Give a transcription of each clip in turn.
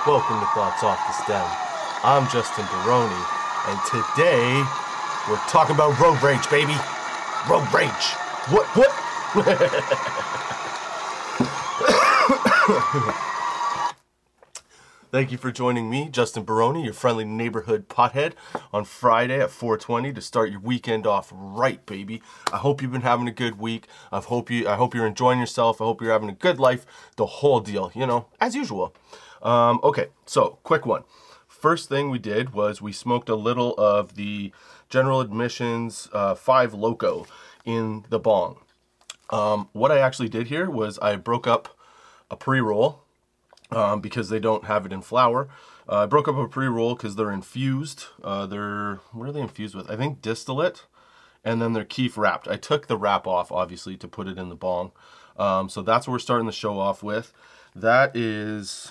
Welcome to Thoughts Off the Stem. I'm Justin Baroni, and today we're talking about road rage, baby. Road rage. What? Thank you for joining me, Justin Baroni, your friendly neighborhood pothead, on Friday at 4:20 to start your weekend off right, baby. I hope you've been having a good week. I hope you're enjoying yourself. I hope you're having a good life. The whole deal, as usual. Okay, so quick one. First thing we did was we smoked a little of the General Admissions 5 Loco in the bong. What I actually did here was I broke up a pre-roll. Because they don't have it in flour. I broke up a pre-roll because they're infused. What are they infused with? I think distillate, and then they're keef wrapped. I took the wrap off, obviously, to put it in the bong. So that's what we're starting the show off with. That is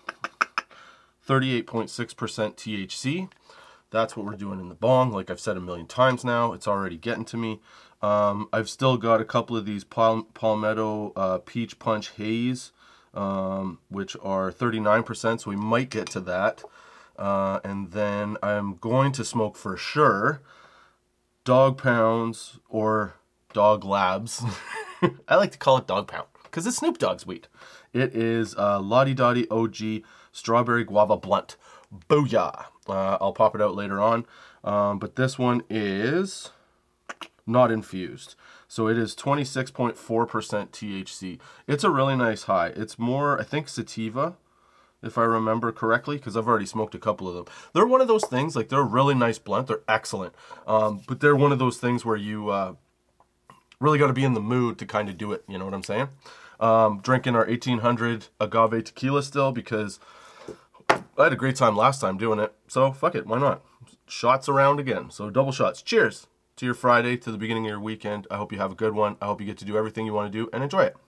38.6% THC. That's what we're doing in the bong. Like I've said a million times now, it's already getting to me. I've still got a couple of these Palmetto Peach Punch Haze, which are 39%, so we might get to that. And then I'm going to smoke for sure Dog Pounds or Dog Labs. I like to call it Dog Pound because it's Snoop Dogg's weed. It is Lottie Dottie OG Strawberry Guava Blunt. Booyah! I'll pop it out later on. But this one is not infused. So it is 26.4% THC. It's a really nice high. It's more, I think, sativa, if I remember correctly, because I've already smoked a couple of them. They're one of those things, like they're a really nice blunt. They're excellent. But they're one of those things where you really got to be in the mood to kind of do it. You know what I'm saying? Drinking our 1800 agave tequila still because I had a great time last time doing it. So fuck it, why not? Shots around again. So double shots. Cheers to your Friday, to the beginning of your weekend. I hope you have a good one. I hope you get to do everything you want to do and enjoy it.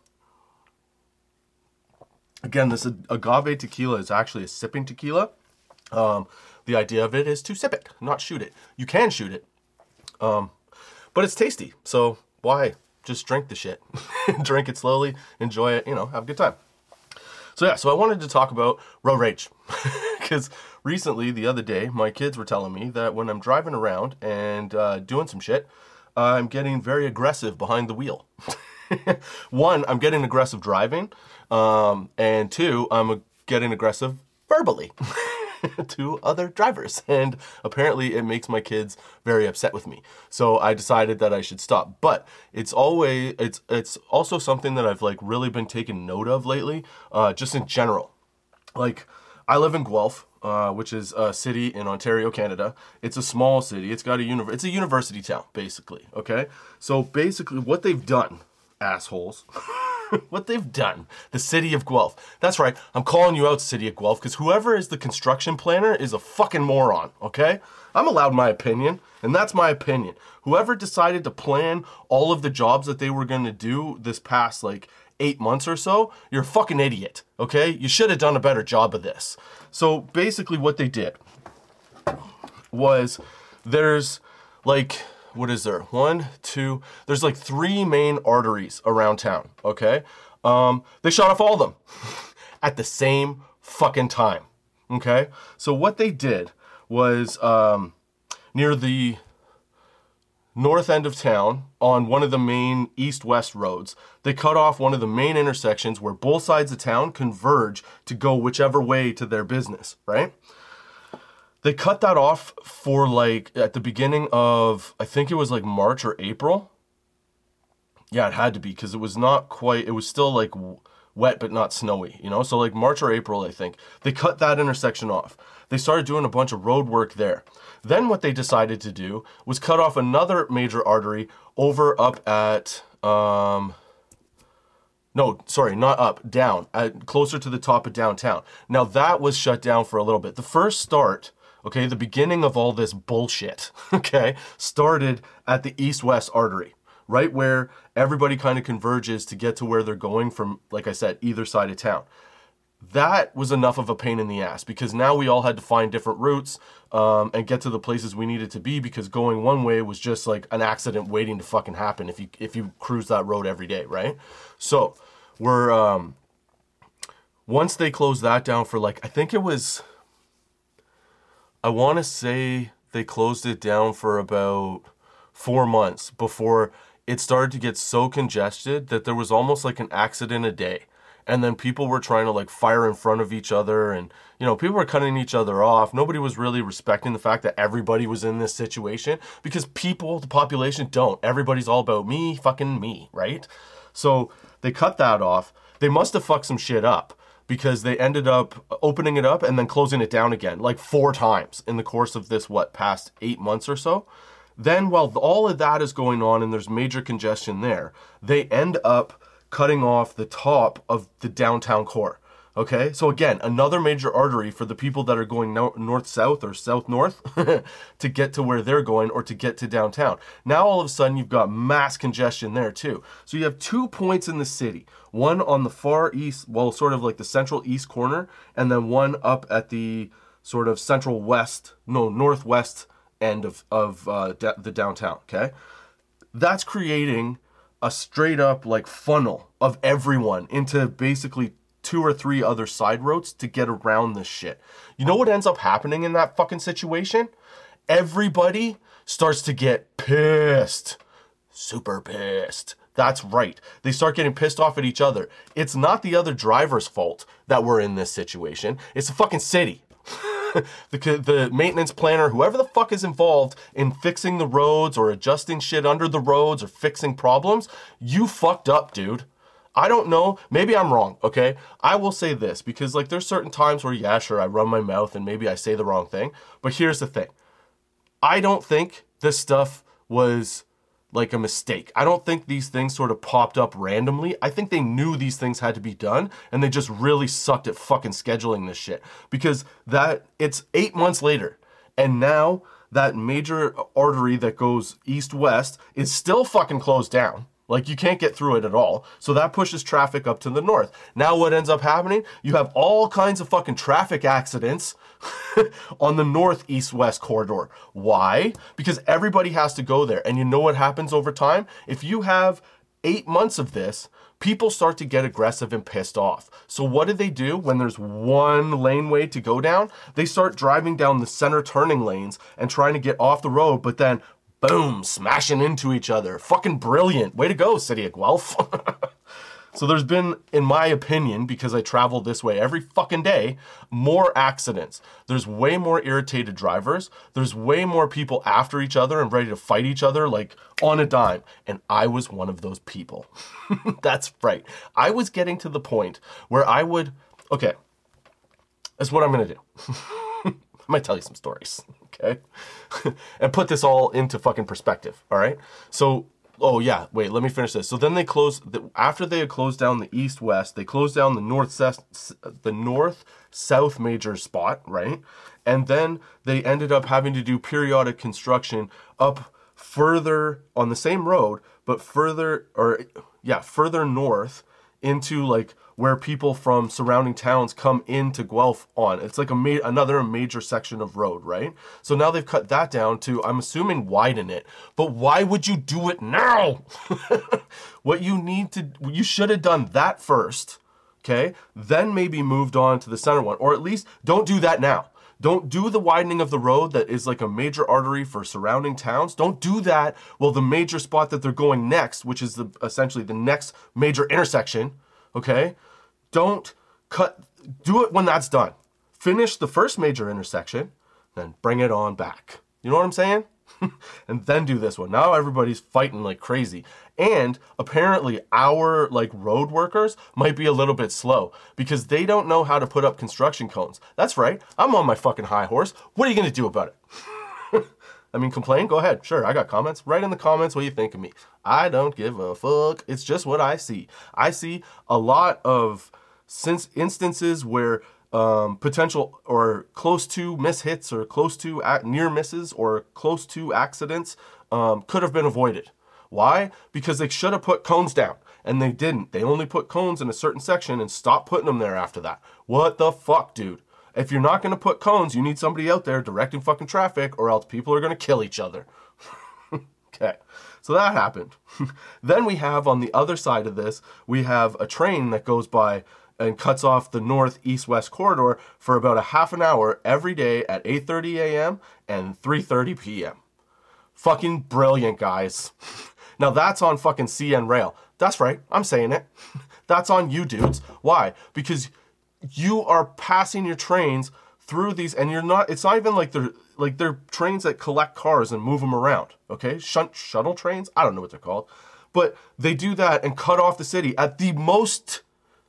Again, this agave tequila is actually a sipping tequila. The idea of it is to sip it, not shoot it. You can shoot it, but it's tasty. So why? Just drink the shit. Drink it slowly, enjoy it, have a good time. So I wanted to talk about road rage. Because recently, the other day, my kids were telling me that when I'm driving around and doing some shit, I'm getting very aggressive behind the wheel. One, I'm getting aggressive driving. And two, I'm getting aggressive verbally to other drivers. And apparently it makes my kids very upset with me. So I decided that I should stop. But it's also something that I've really been taking note of lately, just in general. I live in Guelph, which is a city in Ontario, Canada. It's a small city. It's got it's a university town, basically, okay? So basically what they've done, assholes, what they've done, the city of Guelph. That's right, I'm calling you out, city of Guelph, because whoever is the construction planner is a fucking moron, okay? I'm allowed my opinion, and that's my opinion. Whoever decided to plan all of the jobs that they were going to do this past, 8 months or so, you're a fucking idiot, okay? You should have done a better job of this. So basically what they did was there's what is there? There's 3 main arteries around town, okay? They shut off all of them at the same fucking time, okay? So what they did was near the north end of town, on one of the main east-west roads, they cut off one of the main intersections where both sides of town converge to go whichever way to their business, right? They cut that off for at the beginning of, I think it was March or April. Yeah, it had to be, because it was not quite, it was still wet but not snowy, So March or April, I think. They cut that intersection off. They started doing a bunch of road work there. Then what they decided to do was cut off another major artery over up at, down, closer to the top of downtown. Now that was shut down for a little bit. The first start, okay, the beginning of all this bullshit, okay, started at the east-west artery, right where everybody kind of converges to get to where they're going from, like I said, either side of town. That was enough of a pain in the ass because now we all had to find different routes and get to the places we needed to be, because going one way was just an accident waiting to fucking happen if you cruise that road every day, right? So we're once they closed that down for like, I think it was, I want to say they closed it down for about 4 months before it started to get so congested that there was almost like an accident a day. And then people were trying to like fire in front of each other, and, you know, people were cutting each other off. Nobody was really respecting the fact that everybody was in this situation, because people, the population, don't. Everybody's all about me, fucking me, right? So they cut that off. They must have fucked some shit up, because they ended up opening it up and then closing it down again, like 4 times in the course of this, past 8 months or so. Then while all of that is going on and there's major congestion there, they end up cutting off the top of the downtown core. Okay, so again, another major artery for the people that are going north-south or south-north to get to where they're going, or to get to downtown. Now all of a sudden you've got mass congestion there too. So you have 2 points in the city, one on the far east, well, sort of like the central east corner, and then one up at the sort of northwest end of the downtown. Okay, that's creating a straight up like funnel of everyone into basically 2 or 3 other side roads to get around this shit. You know what ends up happening in that fucking situation? Everybody starts to get pissed. Super pissed. That's right. They start getting pissed off at each other. It's not the other driver's fault that we're in this situation. It's the fucking city. The maintenance planner, whoever the fuck is involved in fixing the roads or adjusting shit under the roads or fixing problems, you fucked up, dude. I don't know. Maybe I'm wrong, okay? I will say this, because like there's certain times where, yeah, sure, I run my mouth and maybe I say the wrong thing. But here's the thing. I don't think this stuff was like a mistake. I don't think these things sort of popped up randomly. I think they knew these things had to be done, and they just really sucked at fucking scheduling this shit. Because it's 8 months later, and now that major artery that goes east-west is still fucking closed down. Like, you can't get through it at all. So that pushes traffic up to the north. Now what ends up happening? You have all kinds of fucking traffic accidents on the north-east-west corridor. Why? Because everybody has to go there. And you know what happens over time? If you have 8 months of this, people start to get aggressive and pissed off. So what do when there's one laneway to go down? They start driving down the center turning lanes and trying to get off the road, but then boom, smashing into each other. Fucking brilliant. Way to go, City of Guelph. So there's been, in my opinion, because I travel this way every fucking day, more accidents. There's way more irritated drivers. There's way more people after each other and ready to fight each other like on a dime. And I was one of those people. That's right. I was getting to the point where okay, that's what I'm going to do. I might tell you some stories, okay? And put this all into fucking perspective, all right? So, oh yeah, wait, let me finish this. So then they after they had closed down the east-west, they closed down the north-south major spot, right? And then they ended up having to do periodic construction up further on the same road, but further north into like where people from surrounding towns come into Guelph on. It's like another major section of road, right? So now they've cut that down to, I'm assuming, widen it. But why would you do it now? You should have done that first, okay? Then maybe moved on to the center one. Or at least don't do that now. Don't do the widening of the road that is like a major artery for surrounding towns. Don't do that. Well, the major spot that they're going next, which is essentially the next major intersection, okay? Do it when that's done. Finish the first major intersection, then bring it on back. You know what I'm saying? And then do this one. Now everybody's fighting like crazy. And apparently our like road workers might be a little bit slow because they don't know how to put up construction cones. That's right. I'm on my fucking high horse. What are you going to do about it? I mean, complain? Go ahead. Sure, I got comments. Write in the comments what you think of me. I don't give a fuck. It's just what I see. I see a lot of instances where potential or close to mishits or close to near misses or close to accidents could have been avoided. Why? Because they should have put cones down, and they didn't. They only put cones in a certain section and stopped putting them there after that. What the fuck, dude? If you're not going to put cones, you need somebody out there directing fucking traffic, or else people are going to kill each other. Okay, so that happened. Then we have on the other side of this, we have a train that goes by and cuts off the north, east, west corridor for about a half an hour every day at 8:30 a.m. and 3:30 p.m. Fucking brilliant, guys. Now that's on fucking CN Rail. That's right, I'm saying it. That's on you dudes. Why? Because you are passing your trains through these, and you're not, it's not even like they're trains that collect cars and move them around, okay? Shuttle trains? I don't know what they're called. But they do that and cut off the city at the most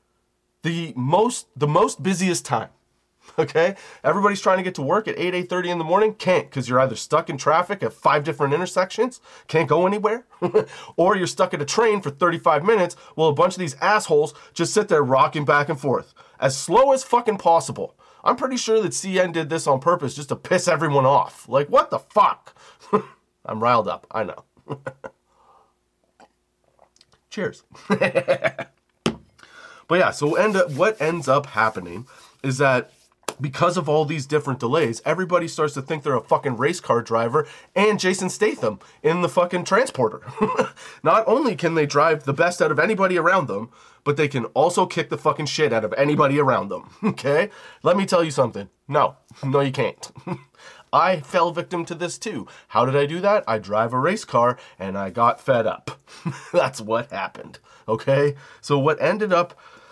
busiest time. Okay? Everybody's trying to get to work at 8:30 in the morning. Can't, because you're either stuck in traffic at 5 different intersections, can't go anywhere, or you're stuck at a train for 35 minutes while a bunch of these assholes just sit there rocking back and forth. As slow as fucking possible. I'm pretty sure that CN did this on purpose just to piss everyone off. Like, what the fuck? I'm riled up, I know. Cheers. But yeah, so what ends up happening is that because of all these different delays, everybody starts to think they're a fucking race car driver and Jason Statham in the fucking transporter. Not only can they drive the best out of anybody around them, but they can also kick the fucking shit out of anybody around them. Okay? Let me tell you something. No, you can't. I fell victim to this too. How did I do that? I drive a race car and I got fed up. That's what happened. Okay? So what ended up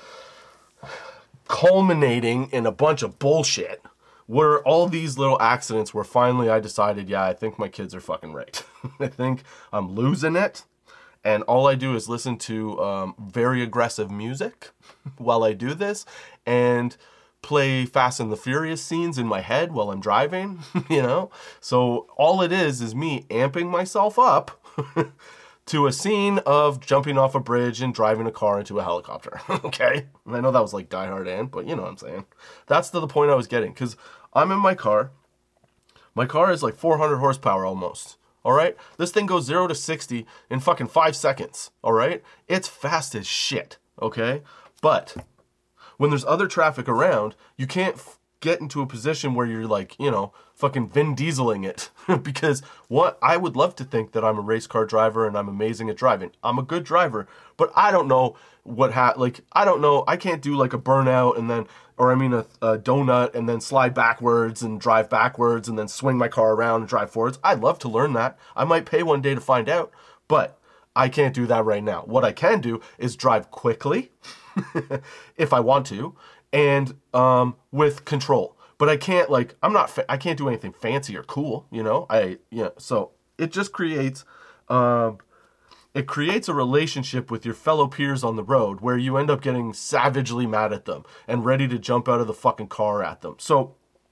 culminating in a bunch of bullshit were all these little accidents where finally I decided, yeah, I think my kids are fucking right. I think I'm losing it. And all I do is listen to very aggressive music while I do this and play Fast and the Furious scenes in my head while I'm driving, you know? So all it is me amping myself up to a scene of jumping off a bridge and driving a car into a helicopter, okay? And I know that was like Die Hard End, but you know what I'm saying. That's the point I was getting, because I'm in my car. My car is like 400 horsepower almost, all right? This thing goes 0 to 60 in fucking 5 seconds, all right? It's fast as shit, okay? But when there's other traffic around, you can't get into a position where you're like, you know, fucking Vin Dieseling it. Because I would love to think that I'm a race car driver and I'm amazing at driving. I'm a good driver, but I don't know I don't know. I can't do like a burnout and then, or I mean a donut and then slide backwards and drive backwards and then swing my car around and drive forwards. I'd love to learn that. I might pay one day to find out, but I can't do that right now. What I can do is drive quickly if I want to, and with control. But I can't I can't do anything fancy or cool, you know? So it just creates a relationship with your fellow peers on the road where you end up getting savagely mad at them and ready to jump out of the fucking car at them. So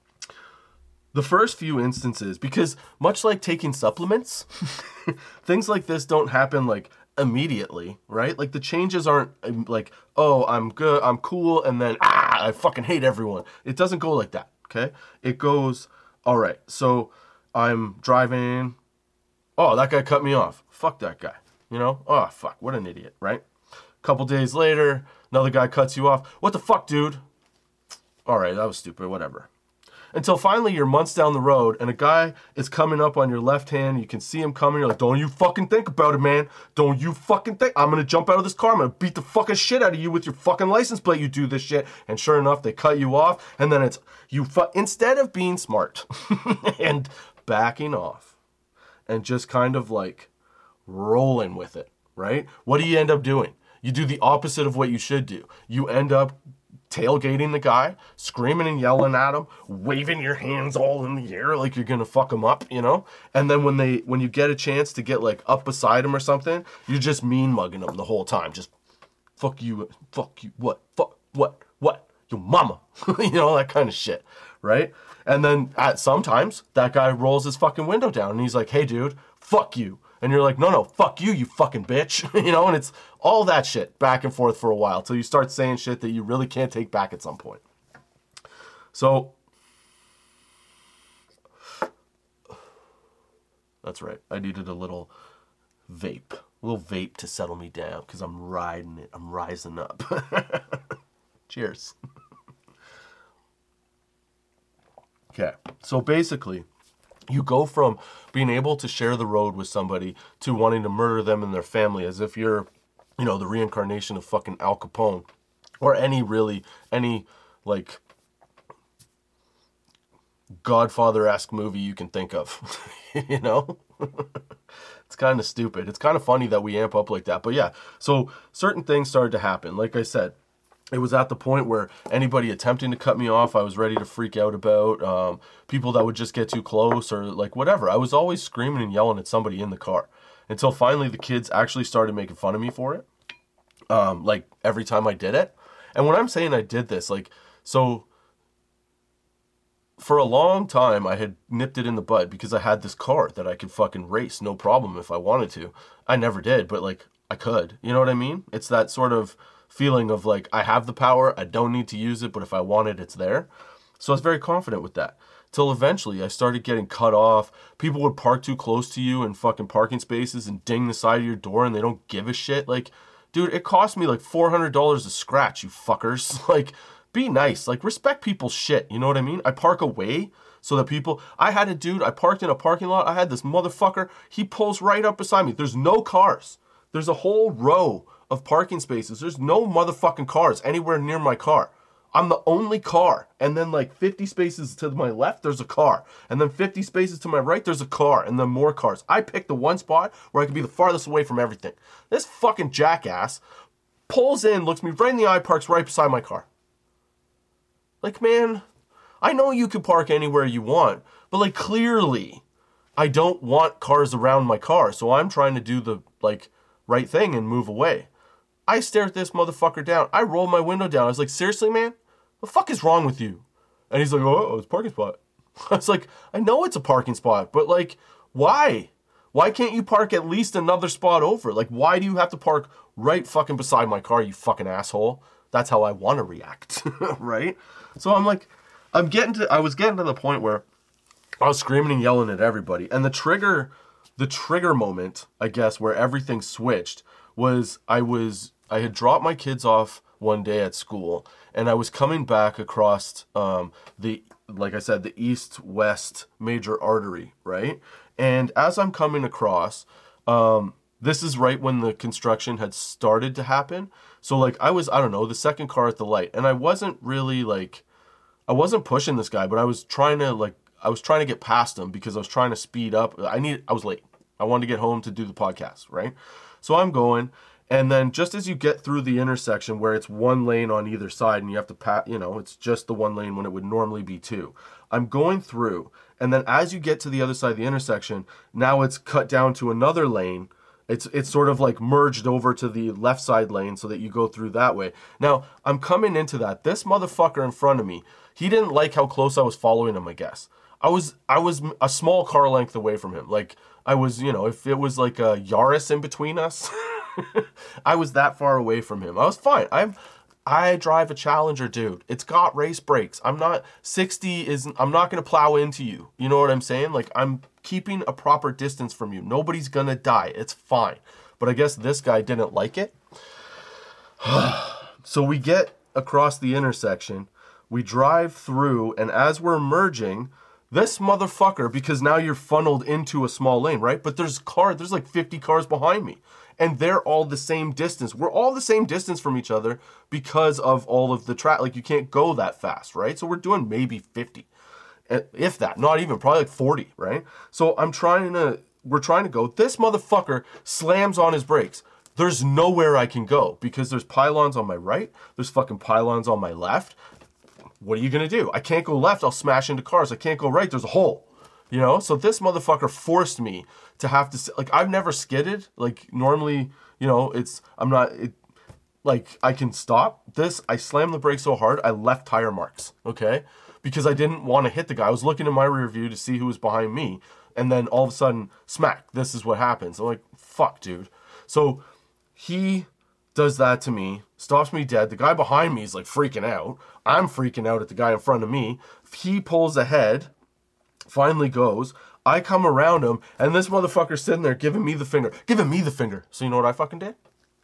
the first few instances, because much like taking supplements, things like this don't happen like immediately, right? Like the changes aren't like, oh, I'm good, I'm cool, and then I fucking hate everyone. It doesn't go like that, okay? It goes, all right, so I'm driving, oh, that guy cut me off. Fuck that guy, you know? Oh, fuck, what an idiot, right? Couple days later, another guy cuts you off. What the fuck, dude? All right, that was stupid, whatever. Until finally you're months down the road and a guy is coming up on your left hand. You can see him coming. You're like, don't you fucking think about it, man. Don't you fucking think. I'm going to jump out of this car. I'm going to beat the fucking shit out of you with your fucking license plate. You do this shit. And sure enough, they cut you off. And then it's, instead of being smart and backing off and just kind of like rolling with it, right? What do you end up doing? You do the opposite of what you should do. You end up tailgating the guy, screaming and yelling at him, waving your hands all in the air like you're gonna fuck him up, you know? And then when you get a chance to get like up beside him or something, you're just mean mugging him the whole time. Just fuck you, what, your mama, you know, that kind of shit, right? And then sometimes that guy rolls his fucking window down and he's like, hey dude, fuck you. And you're like, no, fuck you, you fucking bitch. You know, and it's all that shit back and forth for a while till you start saying shit that you really can't take back at some point. So, that's right. I needed a little vape to settle me down because I'm riding it. I'm rising up. Cheers. Okay, so basically, you go from being able to share the road with somebody to wanting to murder them and their family as if you're, you know, the reincarnation of fucking Al Capone Or any like Godfather-esque movie you can think of, you know? It's kind of stupid. It's kind of funny that we amp up like that. But yeah, so certain things started to happen. Like I said, it was at the point where anybody attempting to cut me off, I was ready to freak out about. People that would just get too close or like whatever. I was always screaming and yelling at somebody in the car until finally the kids actually started making fun of me for it. Like every time I did it. And when I'm saying I did this, like, so for a long time I had nipped it in the bud because I had this car that I could fucking race no problem if I wanted to. I never did, but like I could. You know what I mean? It's that sort of feeling of like, I have the power, I don't need to use it, but if I want it, it's there. So I was very confident with that. Till eventually I started getting cut off. People would park too close to you in fucking parking spaces and ding the side of your door and they don't give a shit. Like, dude, it cost me like $400 to scratch, you fuckers. Like, be nice. Like, respect people's shit. You know what I mean? I park away so that people... I had a dude, I parked in a parking lot. I had this motherfucker. He pulls right up beside me. There's no cars. There's a whole row of parking spaces. There's no motherfucking cars anywhere near my car. I'm the only car. And then like 50 spaces to my left, there's a car. And then 50 spaces to my right, there's a car. And then more cars. I picked the one spot where I could be the farthest away from everything. This fucking jackass pulls in, looks me right in the eye, parks right beside my car. Like, man, I know you can park anywhere you want, but like clearly I don't want cars around my car. So I'm trying to do the like right thing and move away. I stare at this motherfucker down. I roll my window down. I was like, seriously, man? The fuck is wrong with you? And he's like, oh, it's a parking spot. I was like, I know it's a parking spot, but like, why? Why can't you park at least another spot over? Like, why do you have to park right fucking beside my car, you fucking asshole? That's how I want to react, right? So I'm like, I was getting to the point where I was screaming and yelling at everybody. And the trigger moment, I guess, where everything switched was I had dropped my kids off one day at school and I was coming back across like I said, the east-west major artery, right? And as I'm coming across, this is right when the construction had started to happen. So like I don't know, the second car at the light. And I wasn't pushing this guy, but I was trying to get past him because I was trying to speed up. I was late. I wanted to get home to do the podcast, right? So I'm going, and then just as you get through the intersection where it's one lane on either side and you have to it's just the one lane when it would normally be two. I'm going through, and then as you get to the other side of the intersection, now it's cut down to another lane. It's sort of like merged over to the left side lane so that you go through that way. Now, I'm coming into that. This motherfucker in front of me, he didn't like how close I was following him, I guess. I was a small car length away from him. Like, I was, if it was like a Yaris in between us, I was that far away from him. I was fine. I drive a Challenger, dude. It's got race brakes. I'm not going to plow into you. You know what I'm saying? Like, I'm keeping a proper distance from you. Nobody's going to die. It's fine. But I guess this guy didn't like it. So we get across the intersection. We drive through, and as we're merging, this motherfucker, because now you're funneled into a small lane, right? But there's like 50 cars behind me. And they're all the same distance. We're all the same distance from each other because of all of the track. Like, you can't go that fast, right? So we're doing maybe 50. If that. Not even. Probably like 40, right? So we're trying to go. This motherfucker slams on his brakes. There's nowhere I can go because there's pylons on my right. There's fucking pylons on my left. What are you going to do? I can't go left. I'll smash into cars. I can't go right. There's a hole. So this motherfucker forced me to have to, like, I've never skidded. Like, normally, I can stop. This, I slammed the brake so hard, I left tire marks, okay? Because I didn't want to hit the guy. I was looking in my rear view to see who was behind me, and then all of a sudden, smack, this is what happens. I'm like, fuck, dude. So he does that to me, stops me dead. The guy behind me is, like, freaking out. I'm freaking out at the guy in front of me. He pulls ahead, finally goes. I come around him, and this motherfucker's sitting there giving me the finger. So you know what I fucking did?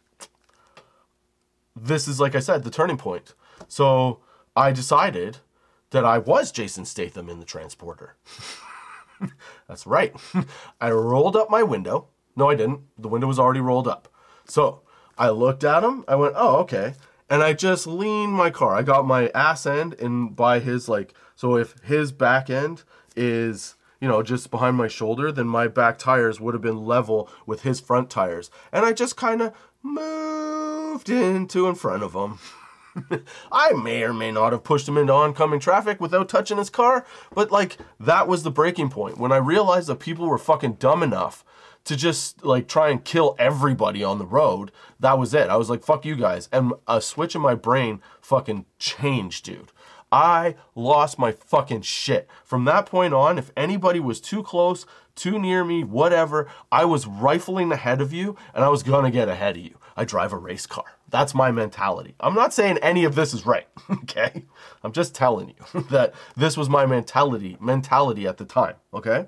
This is, like I said, the turning point. So I decided that I was Jason Statham in the transporter. That's right. I rolled up my window. No, I didn't. The window was already rolled up. So I looked at him. I went, oh, okay. And I just leaned my car. I got my ass end in by his, like, so if his back end is, you know, just behind my shoulder, then my back tires would have been level with his front tires. And I just kind of moved into in front of him. I may or may not have pushed him into oncoming traffic without touching his car, but like that was the breaking point. When I realized that people were fucking dumb enough to just like try and kill everybody on the road, that was it. I was like, fuck you guys. And a switch in my brain fucking changed, dude. I lost my fucking shit. From that point on, if anybody was too close, too near me, whatever, I was rifling ahead of you and I was gonna get ahead of you. I drive a race car. That's my mentality. I'm not saying any of this is right, okay? I'm just telling you that this was my mentality at the time, okay?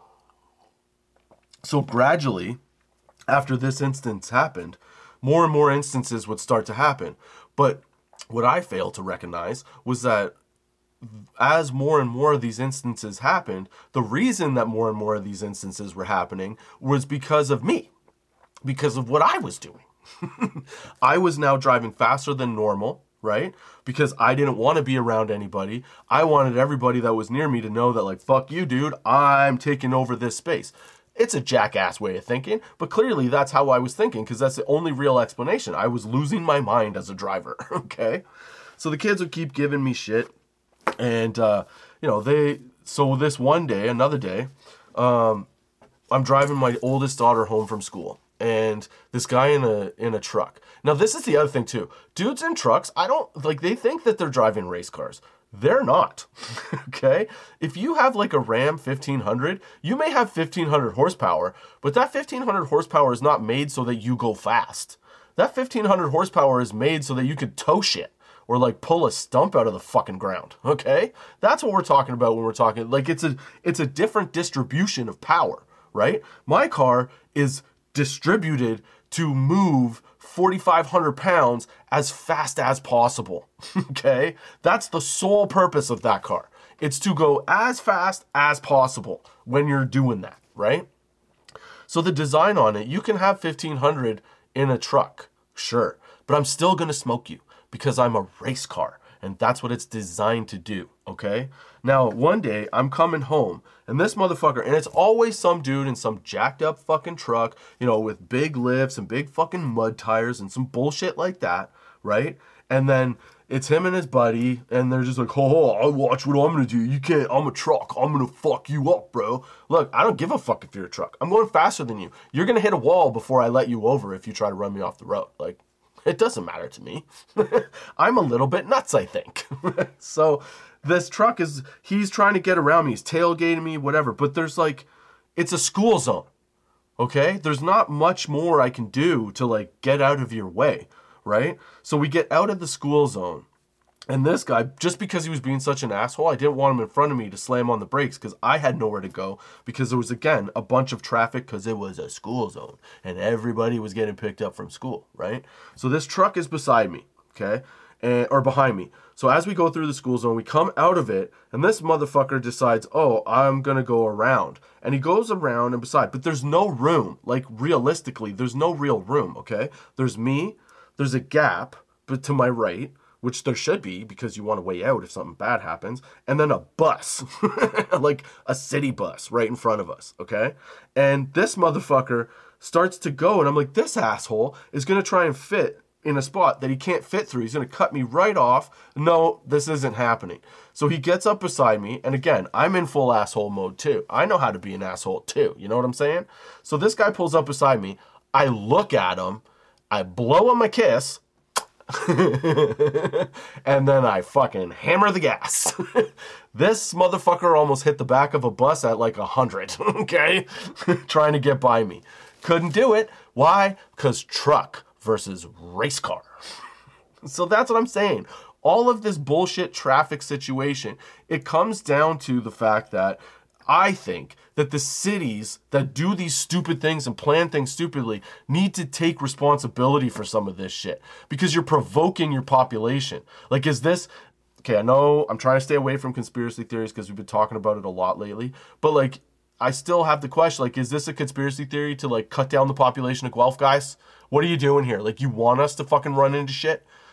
So gradually, after this instance happened, more and more instances would start to happen. But what I failed to recognize was that as more and more of these instances happened, the reason that more and more of these instances were happening was because of me, because of what I was doing. I was now driving faster than normal, right? Because I didn't want to be around anybody. I wanted everybody that was near me to know that, like, fuck you, dude, I'm taking over this space. It's a jackass way of thinking, but clearly that's how I was thinking, because that's the only real explanation. I was losing my mind as a driver, okay? So the kids would keep giving me shit, and, so this one day, another day, I'm driving my oldest daughter home from school. And this guy in a truck. Now, this is the other thing, too. Dudes in trucks, they think that they're driving race cars. They're not, okay? If you have, like, a Ram 1500, you may have 1,500 horsepower, but that 1,500 horsepower is not made so that you go fast. That 1,500 horsepower is made so that you could tow shit or, like, pull a stump out of the fucking ground, okay? That's what we're talking about when we're talking, like, it's a different distribution of power, right? My car is distributed to move 4,500 pounds as fast as possible, okay? That's the sole purpose of that car. It's to go as fast as possible when you're doing that, right? So the design on it, you can have 1,500 in a truck, sure, but I'm still gonna smoke you because I'm a race car and that's what it's designed to do, okay? Now, one day, I'm coming home, and this motherfucker, and it's always some dude in some jacked up fucking truck, you know, with big lifts and big fucking mud tires and some bullshit like that, right? And then it's him and his buddy, and they're just like, oh, I'll watch what I'm gonna do. You can't, I'm a truck. I'm gonna fuck you up, bro. Look, I don't give a fuck if you're a truck. I'm going faster than you. You're gonna hit a wall before I let you over if you try to run me off the road. Like, it doesn't matter to me. I'm a little bit nuts, I think. So this truck he's trying to get around me. He's tailgating me, whatever. But there's like, it's a school zone, okay? There's not much more I can do to like get out of your way, right? So we get out of the school zone. And this guy, just because he was being such an asshole, I didn't want him in front of me to slam on the brakes because I had nowhere to go because there was, again, a bunch of traffic because it was a school zone and everybody was getting picked up from school, right? So this truck is beside me, okay, or behind me. So as we go through the school zone, we come out of it and this motherfucker decides, oh, I'm going to go around. And he goes around and beside, but there's no room. Like, realistically, there's no real room, okay? There's me, there's a gap, but to my right, which there should be because you want to weigh out if something bad happens, and then a bus, like a city bus right in front of us, okay? And this motherfucker starts to go, and I'm like, this asshole is going to try and fit in a spot that he can't fit through. He's going to cut me right off. No, this isn't happening. So he gets up beside me, and again, I'm in full asshole mode too. I know how to be an asshole too, you know what I'm saying? So this guy pulls up beside me, I look at him, I blow him a kiss, and then I fucking hammer the gas. This motherfucker almost hit the back of a bus at like 100, okay? Trying to get by me. Couldn't do it. Why? Because truck versus race car. So that's what I'm saying. All of this bullshit traffic situation, it comes down to the fact that I think that the cities that do these stupid things and plan things stupidly need to take responsibility for some of this shit because you're provoking your population. Like, is this... Okay, I know I'm trying to stay away from conspiracy theories because we've been talking about it a lot lately, but like, I still have the question, like, is this a conspiracy theory to like cut down the population of Guelph, guys? What are you doing here? Like, you want us to fucking run into shit?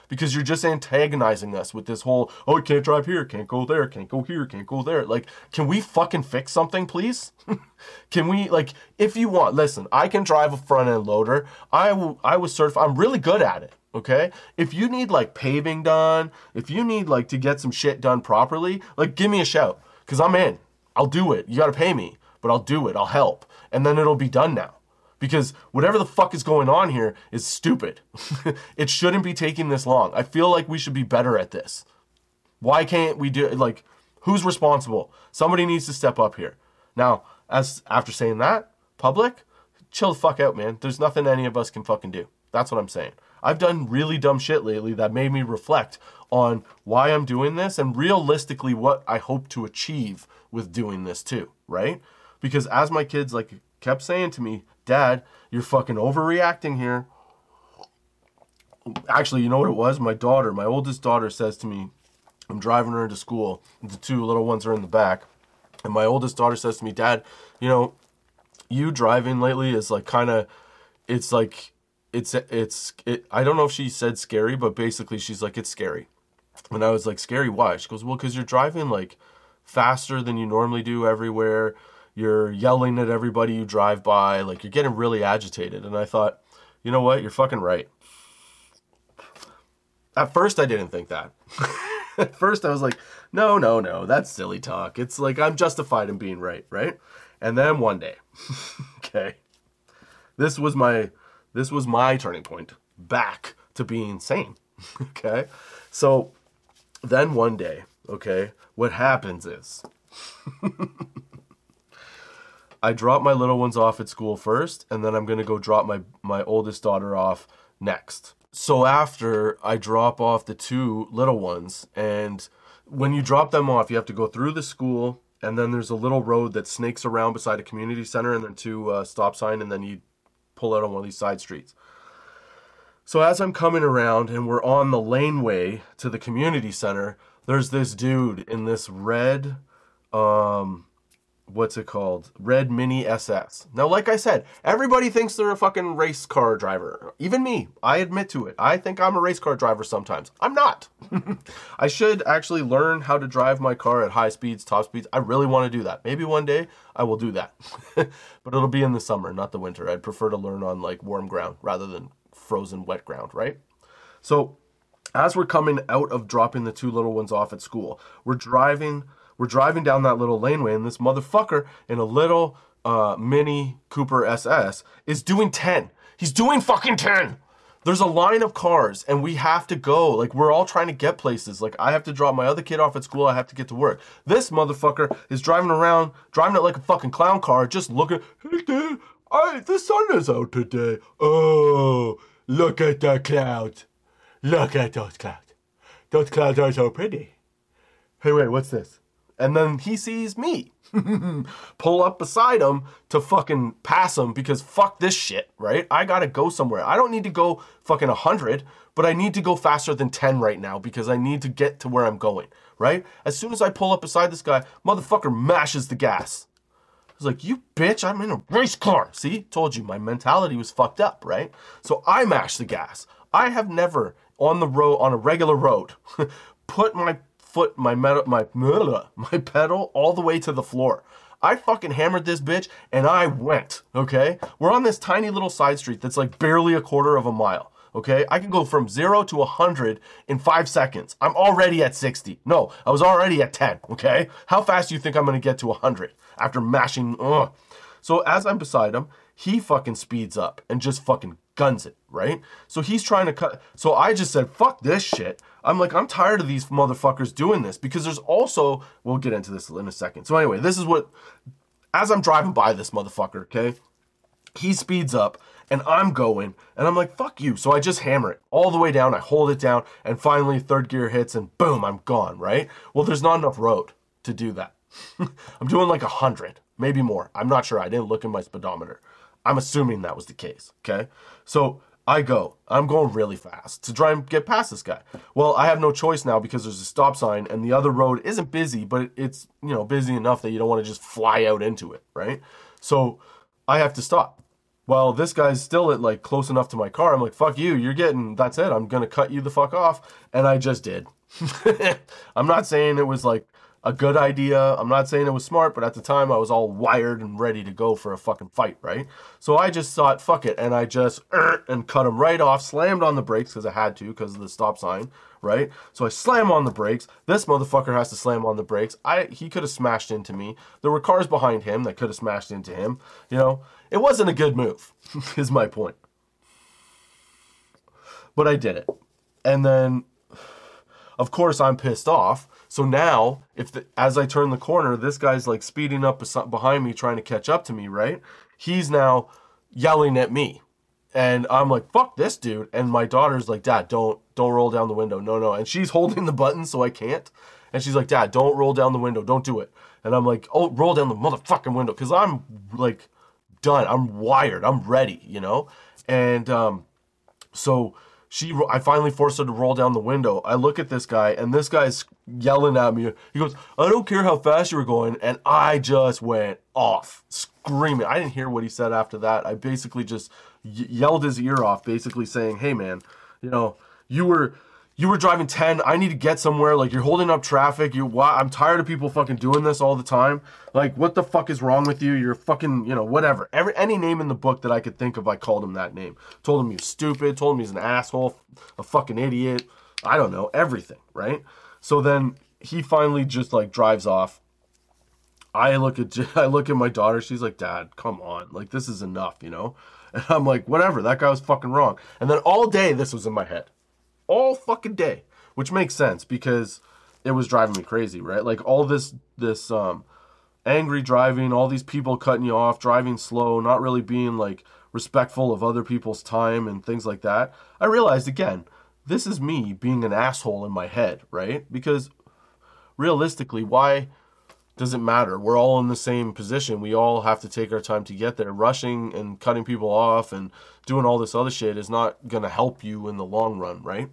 because you're just antagonizing us with this whole, oh, you can't drive here, can't go there, can't go here, can't go there. Like, can we fucking fix something, please? Can we, like, if you want, listen, I can drive a front end loader. I was certified. I'm really good at it. Okay. If you need like paving done, if you need like to get some shit done properly, like give me a shout, because I'm in. I'll do it. You got to pay me, but I'll do it. I'll help. And then it'll be done now. Because whatever the fuck is going on here is stupid. It shouldn't be taking this long. I feel like we should be better at this. Why can't we do it? Like, who's responsible? Somebody needs to step up here. Now, after saying that, public, chill the fuck out, man. There's nothing any of us can fucking do. That's what I'm saying. I've done really dumb shit lately that made me reflect on why I'm doing this and realistically what I hope to achieve with doing this too, right? Because as my kids like kept saying to me, Dad, you're fucking overreacting here. Actually, you know what it was? My oldest daughter says to me, I'm driving her into school. The two little ones are in the back. And my oldest daughter says to me, Dad, you know, you driving lately is like kind of, it's like, I don't know if she said scary, but basically she's like, it's scary. And I was like, scary? Why? She goes, well, because you're driving like faster than you normally do everywhere. You're yelling at everybody you drive by. Like, you're getting really agitated. And I thought, you know what? You're fucking right. At first, I didn't think that. At first, I was like, no, that's silly talk. It's like, I'm justified in being right? And then one day, okay, this was my turning point back to being sane, okay? So then one day, okay, what happens is I drop my little ones off at school first, and then I'm going to go drop my oldest daughter off next. So after I drop off the two little ones, and when you drop them off, you have to go through the school, and then there's a little road that snakes around beside a community center, and then two stop sign, and then you pull out on one of these side streets. So as I'm coming around and we're on the laneway to the community center, there's this dude in this red, what's it called? Red Mini SS. Now, like I said, everybody thinks they're a fucking race car driver. Even me. I admit to it. I think I'm a race car driver sometimes. I'm not. I should actually learn how to drive my car at high speeds, top speeds. I really want to do that. Maybe one day I will do that. But it'll be in the summer, not the winter. I'd prefer to learn on like warm ground rather than frozen wet ground, right? So as we're coming out of dropping the two little ones off at school, we're driving down that little laneway, and this motherfucker in a little Mini Cooper SS is doing 10. He's doing fucking 10. There's a line of cars, and we have to go. Like, we're all trying to get places. Like, I have to drop my other kid off at school. I have to get to work. This motherfucker is driving it like a fucking clown car, just looking, hey, Dad, the sun is out today. Oh, look at the clouds. Look at those clouds. Those clouds are so pretty. Hey, wait, what's this? And then he sees me pull up beside him to fucking pass him because fuck this shit, right? I gotta go somewhere. I don't need to go fucking 100, but I need to go faster than 10 right now because I need to get to where I'm going, right? As soon as I pull up beside this guy, motherfucker mashes the gas. I was like, you bitch, I'm in a race car. See, told you, my mentality was fucked up, right? So I mash the gas. I have never on a regular road put my pedal all the way to the floor. I fucking hammered this bitch and I went, okay? We're on this tiny little side street that's like barely a quarter of a mile, okay? I can go from 0 to 100 in 5 seconds. I'm already at 60. No, I was already at 10, okay? How fast do you think I'm gonna get to 100 after mashing? So as I'm beside him, he fucking speeds up and just fucking guns it, right? So he's trying to cut. So I just said, fuck this shit. I'm like, I'm tired of these motherfuckers doing this because there's also, we'll get into this in a second. So anyway, this is what, as I'm driving by this motherfucker, okay, he speeds up and I'm going and I'm like, fuck you. So I just hammer it all the way down. I hold it down and finally third gear hits and boom, I'm gone, right? Well, there's not enough road to do that. I'm doing like 100, maybe more. I'm not sure. I didn't look in my speedometer. I'm assuming that was the case, okay? So I'm going really fast to try and get past this guy. Well, I have no choice now because there's a stop sign and the other road isn't busy, but it's, busy enough that you don't want to just fly out into it, right? So I have to stop. Well, this guy's still at like close enough to my car. I'm like, fuck you, you're getting, that's it. I'm gonna cut you the fuck off. And I just did. I'm not saying it was like a good idea. I'm not saying it was smart, but at the time I was all wired and ready to go for a fucking fight, right? So I just thought, fuck it. And I just, and cut him right off, slammed on the brakes because I had to because of the stop sign, right? So I slam on the brakes. This motherfucker has to slam on the brakes. He could have smashed into me. There were cars behind him that could have smashed into him. You know, it wasn't a good move, is my point. But I did it. And then, of course, I'm pissed off. So now, as I turn the corner, this guy's like speeding up behind me, trying to catch up to me, right? He's now yelling at me. And I'm like, fuck this dude. And my daughter's like, Dad, don't roll down the window. No. And she's holding the button so I can't. And she's like, Dad, don't roll down the window. Don't do it. And I'm like, oh, roll down the motherfucking window. Because I'm like done. I'm wired. I'm ready, you know? And so I finally forced her to roll down the window. I look at this guy, and this guy's yelling at me. He goes, I don't care how fast you were going. And I just went off, screaming. I didn't hear what he said after that. I basically just yelled his ear off, basically saying, hey, man, you know, you were driving 10. I need to get somewhere. Like, you're holding up traffic. I'm tired of people fucking doing this all the time. Like, what the fuck is wrong with you? You're fucking, you know, whatever. Any name in the book that I could think of, I called him that name. Told him he was stupid. Told him he's an asshole, a fucking idiot. I don't know, everything, right? So then he finally just like drives off. I look at my daughter. She's like, Dad, come on. Like, this is enough, you know? And I'm like, whatever. That guy was fucking wrong. And then all day, this was in my head. All fucking day. Which makes sense because it was driving me crazy, right? Like, all this angry driving, all these people cutting you off, driving slow, not really being, like, respectful of other people's time and things like that. I realized, again, this is me being an asshole in my head, right? Because realistically, why does it matter? We're all in the same position. We all have to take our time to get there. Rushing and cutting people off and doing all this other shit is not going to help you in the long run, right?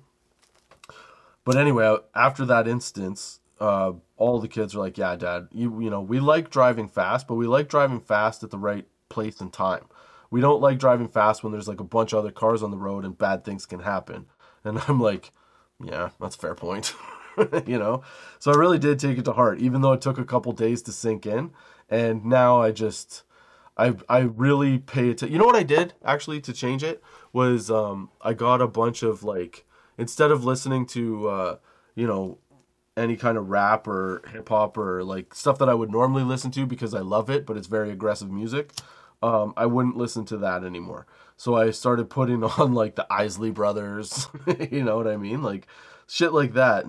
But anyway, after that instance, all the kids are like, yeah, Dad, you know, we like driving fast, but we like driving fast at the right place and time. We don't like driving fast when there's like a bunch of other cars on the road and bad things can happen. And I'm like, yeah, that's a fair point. You know, so I really did take it to heart, even though it took a couple days to sink in. And now I really pay attention. You know what I did actually to change it was I got a bunch of like, instead of listening to you know, any kind of rap or hip hop or like stuff that I would normally listen to because I love it, but it's very aggressive music. I wouldn't listen to that anymore. So I started putting on like the Isley Brothers, you know what I mean? Like shit like that.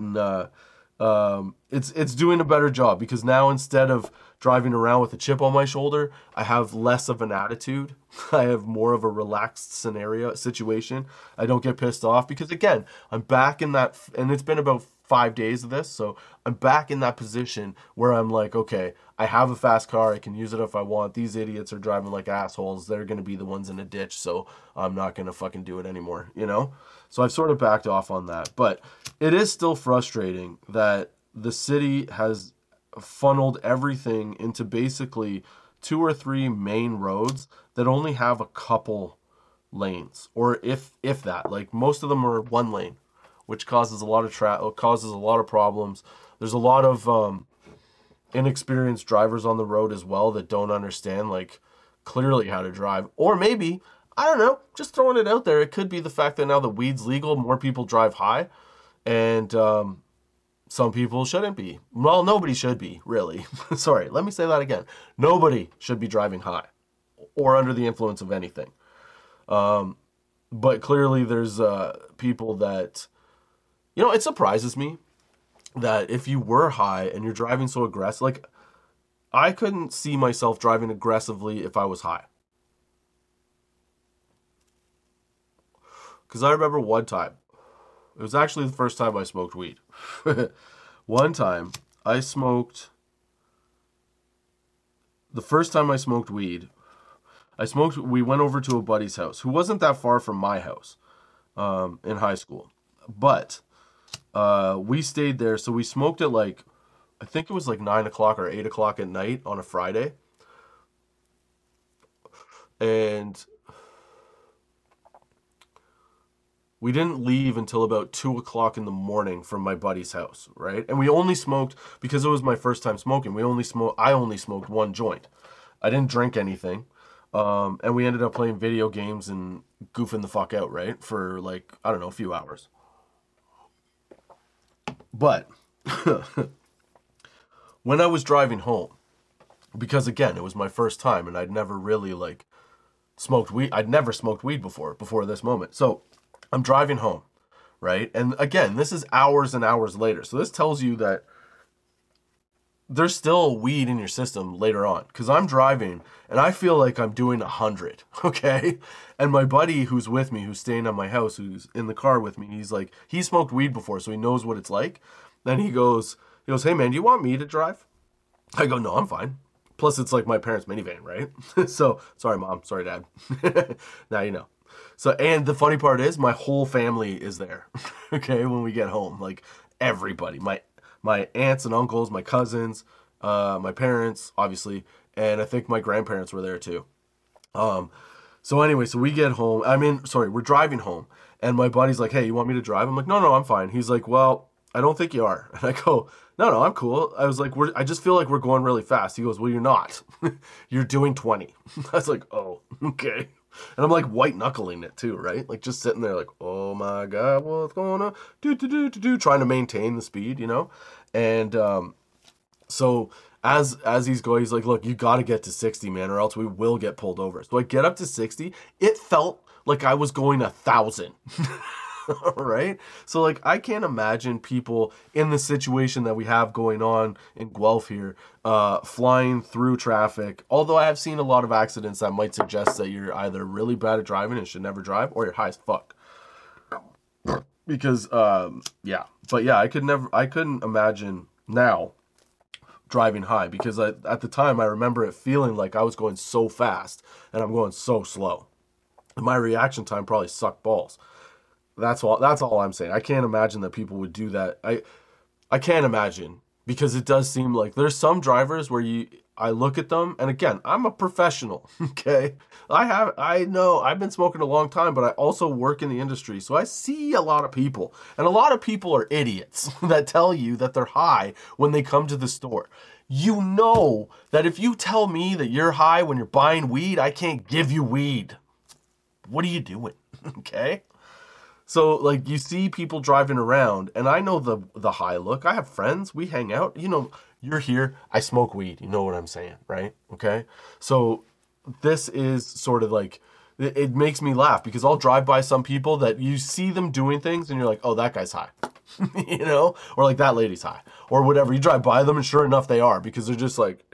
And it's doing a better job because now instead of driving around with a chip on my shoulder, I have less of an attitude. I have more of a relaxed situation. I don't get pissed off because again, I'm back in that, and it's been about 5 days of this, so I'm back in that position where I'm like, okay, I have a fast car, I can use it if I want. These idiots are driving like assholes. They're going to be the ones in a ditch, so I'm not going to fucking do it anymore, you know? So I've sort of backed off on that. But it is still frustrating that the city has funneled everything into basically 2 or 3 main roads that only have a couple lanes, or if that. Like most of them are 1 lane, which causes a lot of problems. There's a lot of inexperienced drivers on the road as well that don't understand like clearly how to drive. Or maybe, I don't know, just throwing it out there, it could be the fact that now the weed's legal, more people drive high, and some people shouldn't be. Well, nobody should be, really. Sorry, let me say that again. Nobody should be driving high or under the influence of anything. But clearly there's people that, you know, it surprises me that if you were high and you're driving so aggressive, like I couldn't see myself driving aggressively if I was high. Because I remember one time, it was actually the first time I smoked weed. One time I smoked, the first time I smoked weed, we went over to a buddy's house who wasn't that far from my house in high school. But we stayed there, so we smoked at like, I think it was like 9 o'clock or 8 o'clock at night on a Friday. And we didn't leave until about 2 o'clock in the morning from my buddy's house, right? And we only smoked, because it was my first time smoking, I only smoked one joint. I didn't drink anything. And we ended up playing video games and goofing the fuck out, right? For like, I don't know, a few hours. But when I was driving home, because again, it was my first time and I'd never really like smoked weed. I'd never smoked weed before this moment. So I'm driving home, right? And again, this is hours and hours later. So this tells you that there's still weed in your system later on. Because I'm driving and I feel like I'm doing 100, okay? And my buddy who's with me, who's staying at my house, who's in the car with me, he's like, he smoked weed before, so he knows what it's like. Then he goes, hey man, do you want me to drive? I go, no, I'm fine. Plus it's like my parents' minivan, right? So, sorry mom, sorry dad. Now you know. So, and the funny part is my whole family is there, okay, when we get home. Like, everybody. My aunts and uncles, my cousins, my parents, obviously, and I think my grandparents were there too. So anyway, so we get home. We're driving home, and my buddy's like, hey, you want me to drive? I'm like, no, I'm fine. He's like, well, I don't think you are. And I go, no, I'm cool. I was like, I just feel like we're going really fast. He goes, well, you're not. You're doing 20. I was like, oh, okay. And I'm like white knuckling it too, right? Like just sitting there like, oh my God, what's going on? Trying to maintain the speed, you know? And so as he's going, he's like, look, you got to get to 60, man, or else we will get pulled over. So I get up to 60. It felt like I was going 1,000. Right? So like I can't imagine people in the situation that we have going on in Guelph here, flying through traffic. Although I have seen a lot of accidents that might suggest that you're either really bad at driving and should never drive, or you're high as fuck. Because yeah. But yeah, I couldn't imagine now driving high, because at the time I remember it feeling like I was going so fast and I'm going so slow. And my reaction time probably sucked balls. That's all I'm saying. I can't imagine that people would do that. I can't imagine, because it does seem like there's some drivers where I look at them, and again, I'm a professional, okay? I know I've been smoking a long time, but I also work in the industry, so I see a lot of people, and a lot of people are idiots that tell you that they're high when they come to the store. You know that if you tell me that you're high when you're buying weed, I can't give you weed. What are you doing? Okay? So, like, you see people driving around, and I know the high look. I have friends. We hang out. You know, you're here. I smoke weed. You know what I'm saying, right? Okay? So, this is sort of like, it makes me laugh, because I'll drive by some people that you see them doing things, and you're like, oh, that guy's high. You know? Or like, that lady's high. Or whatever. You drive by them, and sure enough, they are, because they're just like,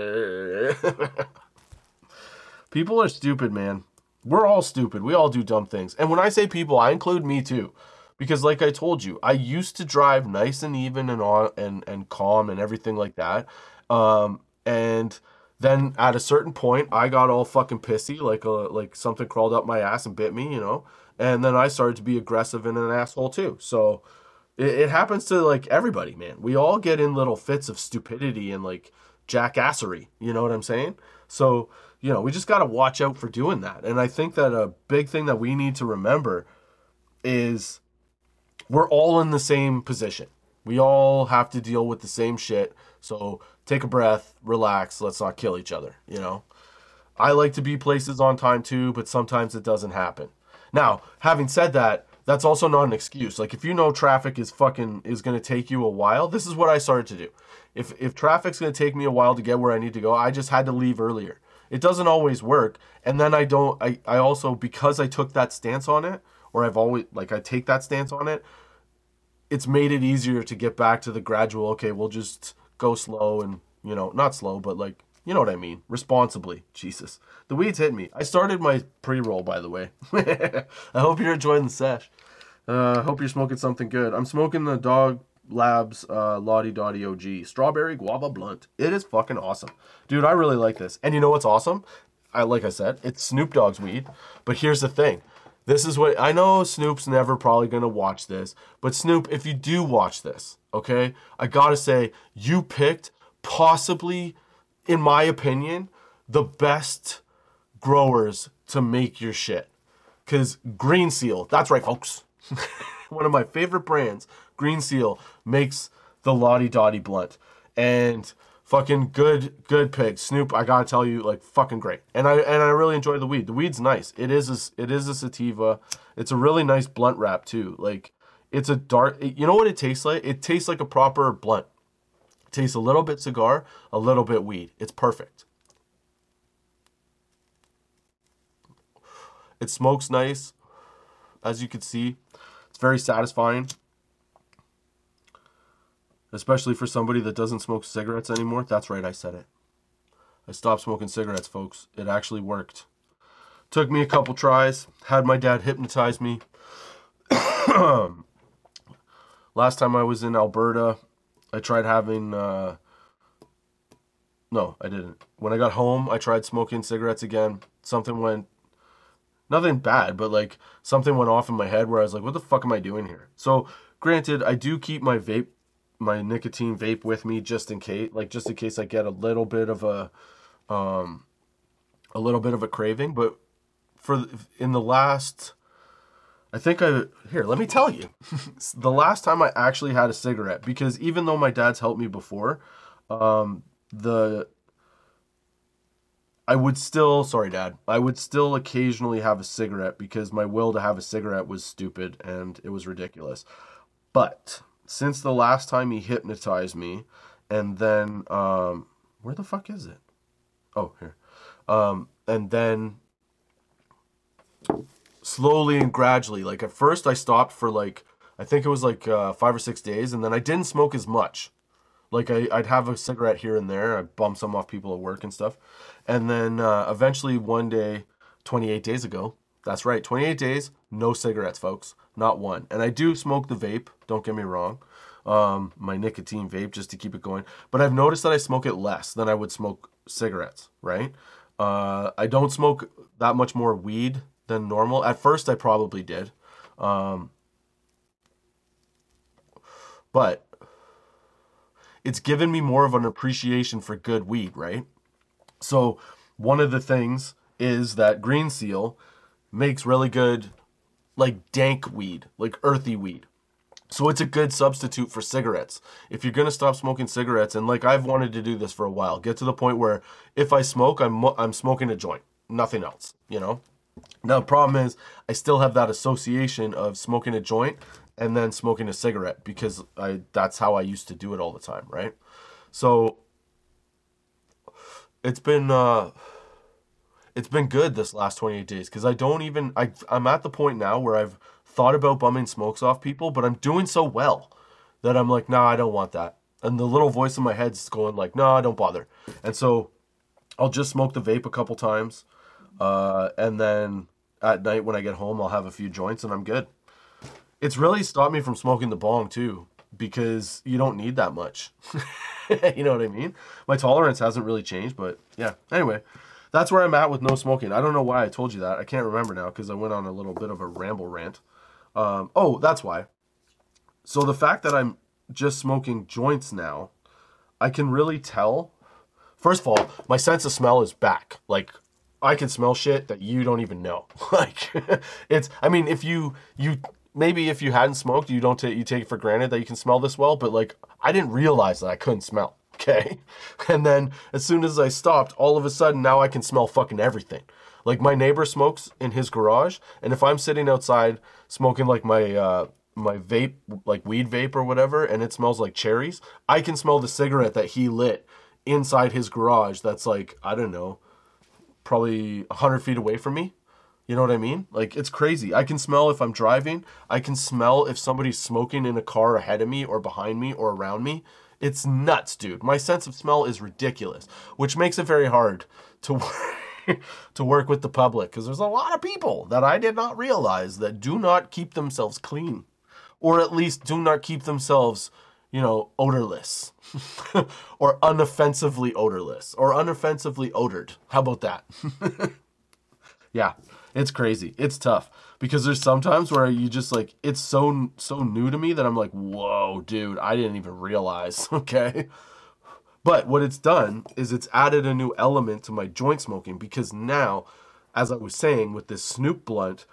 People are stupid, man. We're all stupid. We all do dumb things. And when I say people, I include me too. Because like I told you, I used to drive nice and even and calm and everything like that. And then at a certain point, I got all fucking pissy, like something crawled up my ass and bit me, you know. And then I started to be aggressive and an asshole too. So it happens to like everybody, man. We all get in little fits of stupidity and like jackassery. You know what I'm saying? So, you know, we just got to watch out for doing that. And I think that a big thing that we need to remember is we're all in the same position. We all have to deal with the same shit. So take a breath, relax, let's not kill each other, you know? I like to be places on time too, but sometimes it doesn't happen. Now, having said that, that's also not an excuse. Like, if you know traffic is going to take you a while, this is what I started to do. If traffic's going to take me a while to get where I need to go, I just had to leave earlier. It doesn't always work. And then I also, because I took that stance on it, or I take that stance on it, it's made it easier to get back to the gradual, okay, we'll just go slow and, you know, not slow, but like, you know what I mean, responsibly. Jesus. The weeds hit me. I started my pre-roll, by the way. I hope you're enjoying the sesh. I hope you're smoking something good. I'm smoking the Dog Labs Lottie Dottie OG Strawberry Guava Blunt. It is fucking awesome. Dude, I really like this. And you know what's awesome? Like I said, it's Snoop Dogg's weed. But here's the thing. This is what, I know Snoop's never probably going to watch this. But Snoop, if you do watch this, okay, I gotta say, you picked possibly, in my opinion, the best growers to make your shit. Because Green Seal, that's right, folks. one of my favorite brands, Green Seal, makes the Lottie Dottie blunt. And fucking good pick. Snoop, I gotta tell you, like, fucking great. And I really enjoy the weed. The weed's nice. It is a sativa. It's a really nice blunt wrap too. Like, it's a dark, you know what it tastes like? It tastes like a proper blunt. It tastes a little bit cigar, a little bit weed. It's perfect. It smokes nice, as you can see. It's very satisfying. Especially for somebody that doesn't smoke cigarettes anymore. That's right, I said it. I stopped smoking cigarettes, folks. It actually worked. Took me a couple tries. Had my dad hypnotize me. Last time I was in Alberta, I tried having... No, I didn't. When I got home, I tried smoking cigarettes again. Something went... Nothing bad, but like something went off in my head where I was like, what the fuck am I doing here? So, granted, I do keep my nicotine vape with me just in case I get a little bit of a craving. But in the last, here, let me tell you, the last time I actually had a cigarette, because even though my dad's helped me before, I would still occasionally have a cigarette because my will to have a cigarette was stupid and it was ridiculous. But since the last time he hypnotized me, and then, where the fuck is it? Oh, here. And then slowly and gradually, like at first I stopped for like, I think it was like 5 or 6 days, and then I didn't smoke as much. Like I'd have a cigarette here and there. I'd bum some off people at work and stuff. And then eventually one day, 28 days ago, that's right, 28 days, no cigarettes, folks. Not one. And I do smoke the vape, don't get me wrong. My nicotine vape just to keep it going. But I've noticed that I smoke it less than I would smoke cigarettes, right? I don't smoke that much more weed than normal. At first I probably did. But it's given me more of an appreciation for good weed, right? So one of the things is that Green Seal makes really good, like, dank weed, like earthy weed. So it's a good substitute for cigarettes. If you're going to stop smoking cigarettes, and like I've wanted to do this for a while, get to the point where if I smoke, I'm smoking a joint, nothing else, you know? Now the problem is I still have that association of smoking a joint and then smoking a cigarette because that's how I used to do it all the time, right? So it's been good this last 28 days because I'm at the point now where I've thought about bumming smokes off people, but I'm doing so well that I'm like, nah, I don't want that. And the little voice in my head's going like, nah, don't bother. And so I'll just smoke the vape a couple times. And then at night when I get home, I'll have a few joints and I'm good. It's really stopped me from smoking the bong too, because you don't need that much. You know what I mean? My tolerance hasn't really changed, but yeah. Anyway, that's where I'm at with no smoking. I don't know why I told you that. I can't remember now because I went on a little bit of a ramble rant. Oh, that's why. So the fact that I'm just smoking joints now, I can really tell. First of all, my sense of smell is back. Like, I can smell shit that you don't even know. Like, if you hadn't smoked, you take it for granted that you can smell this well, but like, I didn't realize that I couldn't smell. Okay. And then as soon as I stopped, all of a sudden now I can smell fucking everything. Like, my neighbor smokes in his garage, and if I'm sitting outside smoking like my vape, like weed vape or whatever, and it smells like cherries, I can smell the cigarette that he lit inside his garage that's like, I don't know, probably 100 feet away from me. You know what I mean? Like, it's crazy. I can smell if I'm driving. I can smell if somebody's smoking in a car ahead of me or behind me or around me. It's nuts, dude. My sense of smell is ridiculous, which makes it very hard to to work with the public, because there's a lot of people that I did not realize that do not keep themselves clean, or at least do not keep themselves, odorless or unoffensively odorless or unoffensively odored. How about that? Yeah, it's crazy. It's tough because there's sometimes where you just like, it's so new to me that I'm like, whoa, dude, I didn't even realize. Okay. But what it's done is it's added a new element to my joint smoking, because now, as I was saying, with this Snoop blunt,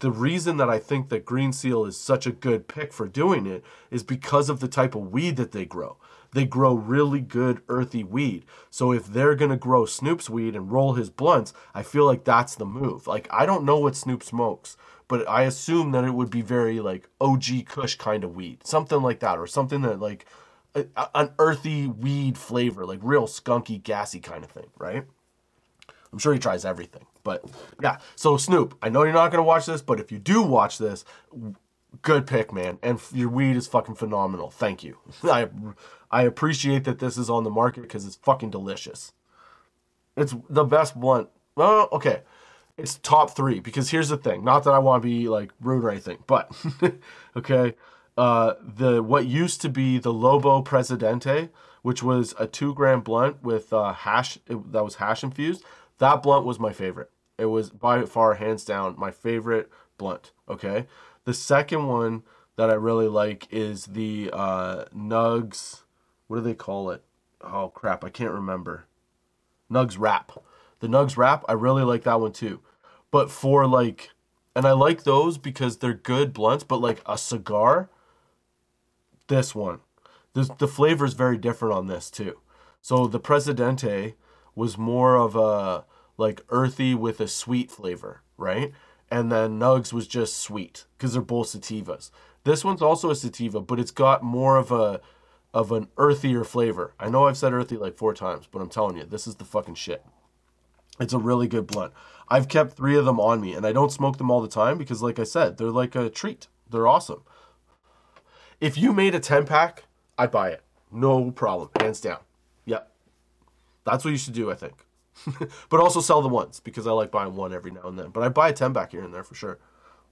the reason that I think that Green Seal is such a good pick for doing it is because of the type of weed that they grow. They grow really good earthy weed. So if they're going to grow Snoop's weed and roll his blunts, I feel like that's the move. Like, I don't know what Snoop smokes, but I assume that it would be very like OG Kush kind of weed. Something like that, or something that like an earthy weed flavor, like real skunky, gassy kind of thing, right? I'm sure he tries everything. But yeah, so Snoop, I know you're not going to watch this, but if you do watch this, good pick, man. And your weed is fucking phenomenal. Thank you. I appreciate that this is on the market because it's fucking delicious. It's the best blunt. Well, okay. It's top 3 because here's the thing. Not that I want to be like rude or anything, but okay. What used to be the Lobo Presidente, which was a 2-gram blunt with hash that was hash infused. That blunt was my favorite. It was by far, hands down, my favorite blunt. Okay. The second one that I really like is the Nugs. What do they call it? Oh crap, I can't remember. Nugs Wrap. The Nugs Wrap, I really like that one too. But for like, and I like those because they're good blunts, but like a cigar, this one. The flavor is very different on this too. So the Presidente was more of a like earthy with a sweet flavor, right? And then Nugs was just sweet because they're both sativas. This one's also a sativa, but it's got more of an earthier flavor. I know I've said earthy like 4 times, but I'm telling you, this is the fucking shit. It's a really good blunt. I've kept 3 of them on me, and I don't smoke them all the time because, like I said, they're like a treat. They're awesome. If you made a 10-pack, I'd buy it. No problem. Hands down. Yep. That's what you should do, I think. But also sell the ones because I like buying one every now and then. But I buy a 10-pack here and there for sure.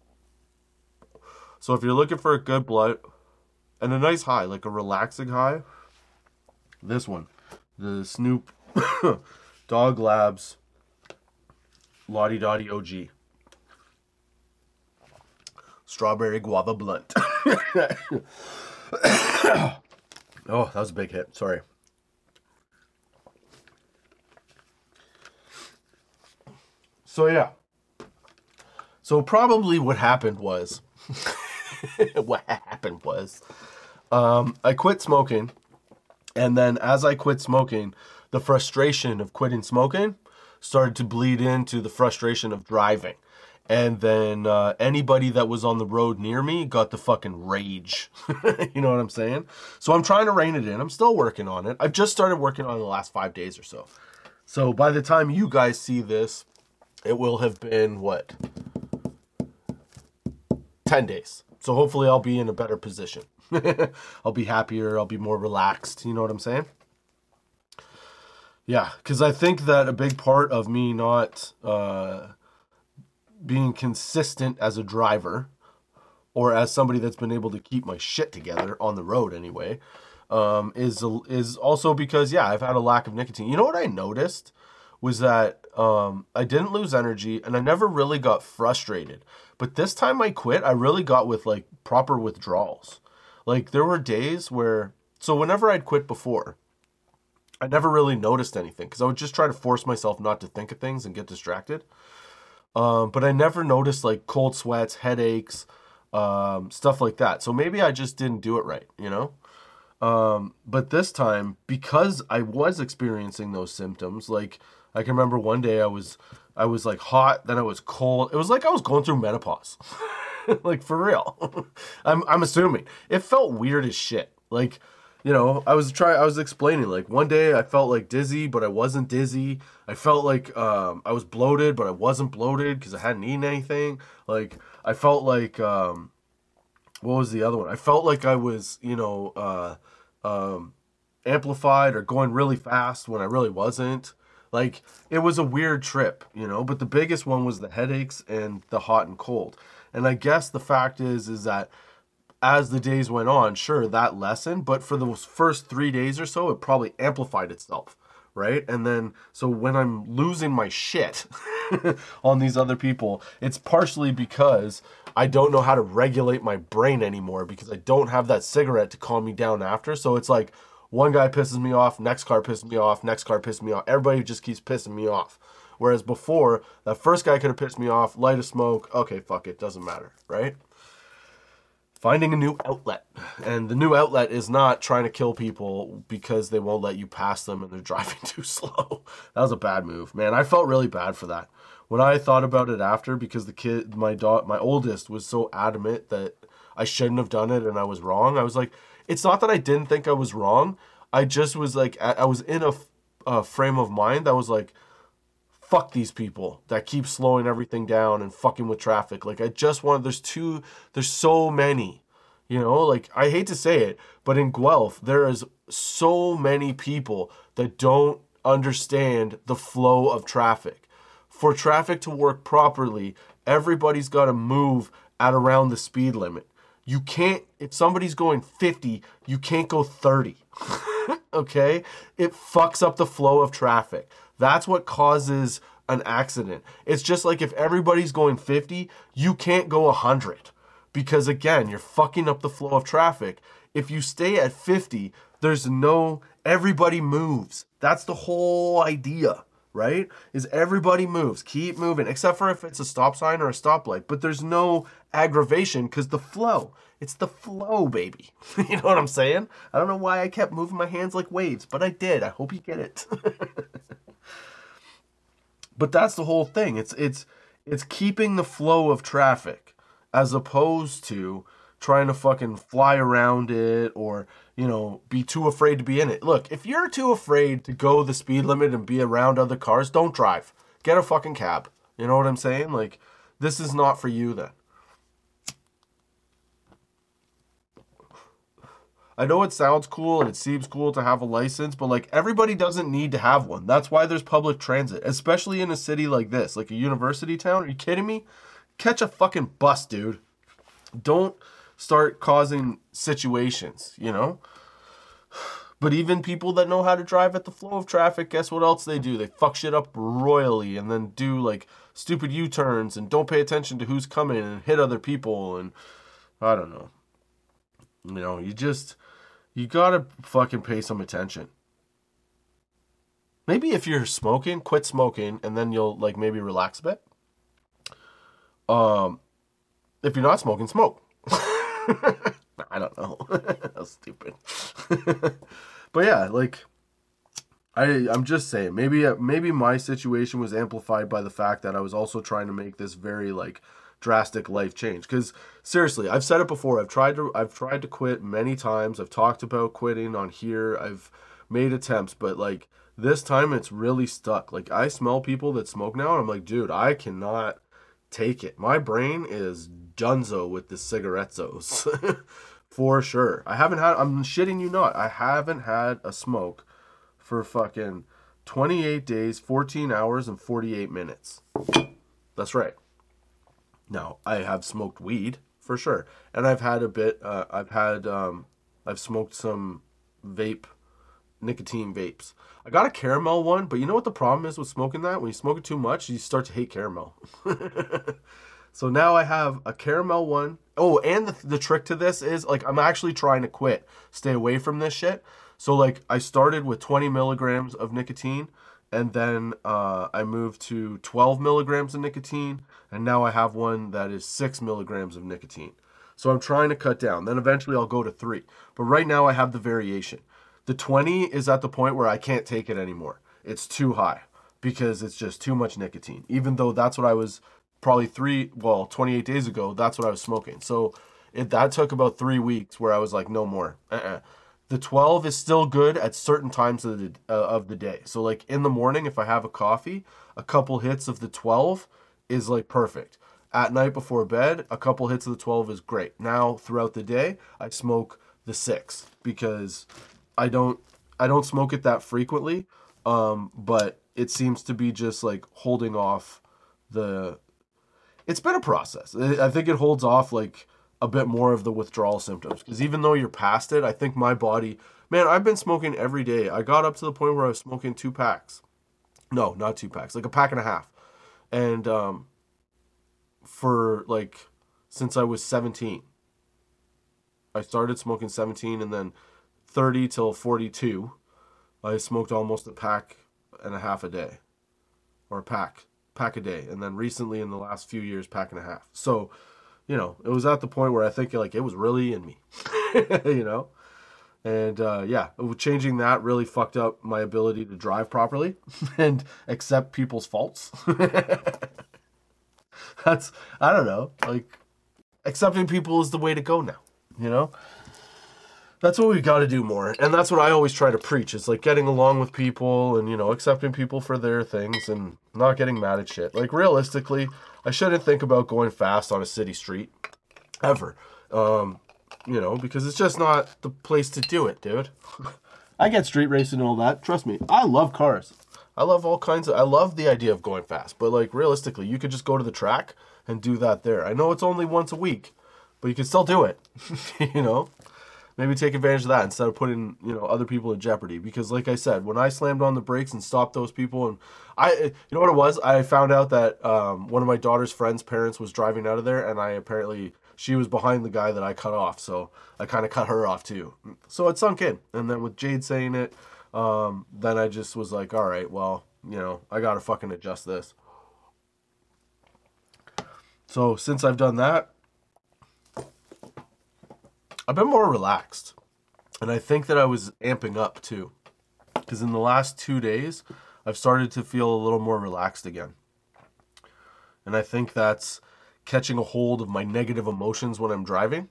So if you're looking for a good blunt and a nice high, like a relaxing high, this one, the Snoop Dog Labs Lottie Dottie OG Strawberry Guava Blunt. Oh, that was a big hit. Sorry. So yeah. So probably what happened was I quit smoking, and then as I quit smoking, the frustration of quitting smoking started to bleed into the frustration of driving. And then anybody that was on the road near me got the fucking rage. You know what I'm saying? So I'm trying to rein it in. I'm still working on it. I've just started working on it the last 5 days or so. So by the time you guys see this, it will have been, 10 days. So hopefully I'll be in a better position. I'll be happier. I'll be more relaxed. You know what I'm saying? Yeah, because I think that a big part of me not being consistent as a driver, or as somebody that's been able to keep my shit together on the road anyway, is also because, yeah, I've had a lack of nicotine. You know what I noticed was that I didn't lose energy and I never really got frustrated. But this time I quit, I really got with like proper withdrawals. Like there were days where, so whenever I'd quit before, I never really noticed anything because I would just try to force myself not to think of things and get distracted. But I never noticed like cold sweats, headaches, stuff like that. So maybe I just didn't do it right, you know? But this time, because I was experiencing those symptoms, like I can remember one day I was like hot, then I was cold. It was like I was going through menopause. Like for real. I'm assuming. It felt weird as shit. Like, you know, I was explaining, like one day I felt like dizzy, but I wasn't dizzy. I felt like I was bloated, but I wasn't bloated because I hadn't eaten anything. Like I felt like what was the other one? I felt like I was, you know, amplified or going really fast when I really wasn't. Like it was a weird trip, you know, but the biggest one was the headaches and the hot and cold. And I guess the fact is that as the days went on, sure, that lessened, but for those first 3 days or so, it probably amplified itself, right? And then, so when I'm losing my shit on these other people, it's partially because I don't know how to regulate my brain anymore because I don't have that cigarette to calm me down after. So it's like, one guy pisses me off, next car pisses me off, next car pisses me off. Everybody just keeps pissing me off. Whereas before, that first guy could have pissed me off, light a smoke, okay, fuck it, doesn't matter, right? Finding a new outlet. And the new outlet is not trying to kill people because they won't let you pass them and they're driving too slow. That was a bad move, man. I felt really bad for that. When I thought about it after, because the kid, my oldest, was so adamant that I shouldn't have done it and I was wrong, I was like, it's not that I didn't think I was wrong. I just was like, I was in a frame of mind that was like, fuck these people that keep slowing everything down and fucking with traffic. Like, I just want, there's so many, you know, like, I hate to say it, but in Guelph, there is so many people that don't understand the flow of traffic. For traffic to work properly, everybody's got to move at around the speed limit. You can't, if somebody's going 50, you can't go 30. Okay? It fucks up the flow of traffic. That's what causes an accident. It's just like if everybody's going 50, you can't go 100. Because again, you're fucking up the flow of traffic. If you stay at 50, everybody moves. That's the whole idea, right? Is everybody moves. Keep moving. Except for if it's a stop sign or a stoplight. But there's no aggravation because the flow. It's the flow, baby. You know what I'm saying? I don't know why I kept moving my hands like waves, but I did. I hope you get it. But that's the whole thing. It's keeping the flow of traffic as opposed to trying to fucking fly around it or, you know, be too afraid to be in it. Look, if you're too afraid to go the speed limit and be around other cars, don't drive. Get a fucking cab. You know what I'm saying? Like, this is not for you then. I know it sounds cool and it seems cool to have a license, but like everybody doesn't need to have one. That's why there's public transit, especially in a city like this, like a university town. Are you kidding me? Catch a fucking bus, dude. Don't start causing situations, you know? But even people that know how to drive at the flow of traffic, guess what else they do? They fuck shit up royally and then do like stupid U-turns and don't pay attention to who's coming and hit other people and I don't know. You know, you gotta fucking pay some attention. Maybe if you're smoking, quit smoking, and then you'll like maybe relax a bit. If you're not smoking, smoke. I don't know. That's stupid. But yeah, like I'm just saying, maybe my situation was amplified by the fact that I was also trying to make this very like drastic life change. Because seriously, I've said it before. I've tried to quit many times. I've talked about quitting on here. I've made attempts, but like this time it's really stuck. Like I smell people that smoke now, and I'm like, dude, I cannot take it. My brain is donezo with the cigarettes for sure. I'm shitting you not. I haven't had a smoke for fucking 28 days, 14 hours, and 48 minutes. That's right. Now, I have smoked weed, for sure. And I've had I've smoked some nicotine vapes. I got a caramel one, but you know what the problem is with smoking that? When you smoke it too much, you start to hate caramel. So now I have a caramel one. Oh, and the trick to this is, like, I'm actually trying to quit. Stay away from this shit. So, like, I started with 20 milligrams of nicotine. And then I moved to 12 milligrams of nicotine. And now I have one that is 6 milligrams of nicotine. So I'm trying to cut down. Then eventually I'll go to 3. But right now I have the variation. The 20 is at the point where I can't take it anymore. It's too high because it's just too much nicotine. Even though that's what I was probably 28 days ago, that's what I was smoking. So that took about 3 weeks where I was like, no more. The 12 is still good at certain times of the day. So like in the morning, if I have a coffee, a couple hits of the 12 is like perfect. At night before bed, a couple hits of the 12 is great. Now throughout the day, I smoke the 6 because I don't smoke it that frequently. But it seems to be just like holding off it's been a process. I think it holds off like a bit more of the withdrawal symptoms. Because even though you're past it, I think my body... Man, I've been smoking every day. I got up to the point where I was smoking 2 packs. No, not 2 packs. Like a pack and a half. And for like... Since I was 17. I started smoking 17 and then 30 till 42. I smoked almost a pack and a half a day. or a pack a day, and then recently in the last few years, pack and a half. So, you know, it was at the point where I think like it was really in me, you know, and yeah, changing that really fucked up my ability to drive properly and accept people's faults. That's, I don't know, like accepting people is the way to go now, you know. That's what we've got to do more. And that's what I always try to preach. It's like getting along with people and, you know, accepting people for their things and not getting mad at shit. Like, realistically, I shouldn't think about going fast on a city street. Ever. You know, because it's just not the place to do it, dude. I get street racing and all that. Trust me. I love cars. I love all kinds of... I love the idea of going fast. But, like, realistically, you could just go to the track and do that there. I know it's only once a week, but you can still do it. You know? Maybe take advantage of that instead of putting, you know, other people in jeopardy. Because like I said, when I slammed on the brakes and stopped those people, and you know what it was? I found out that one of my daughter's friend's parents was driving out of there, and she was behind the guy that I cut off. So I kind of cut her off too. So it sunk in. And then with Jade saying it, then I just was like, all right, well, you know, I got to fucking adjust this. So since I've done that, I've been more relaxed, and I think that I was amping up too, because in the last 2 days, I've started to feel a little more relaxed again, and I think that's catching a hold of my negative emotions when I'm driving,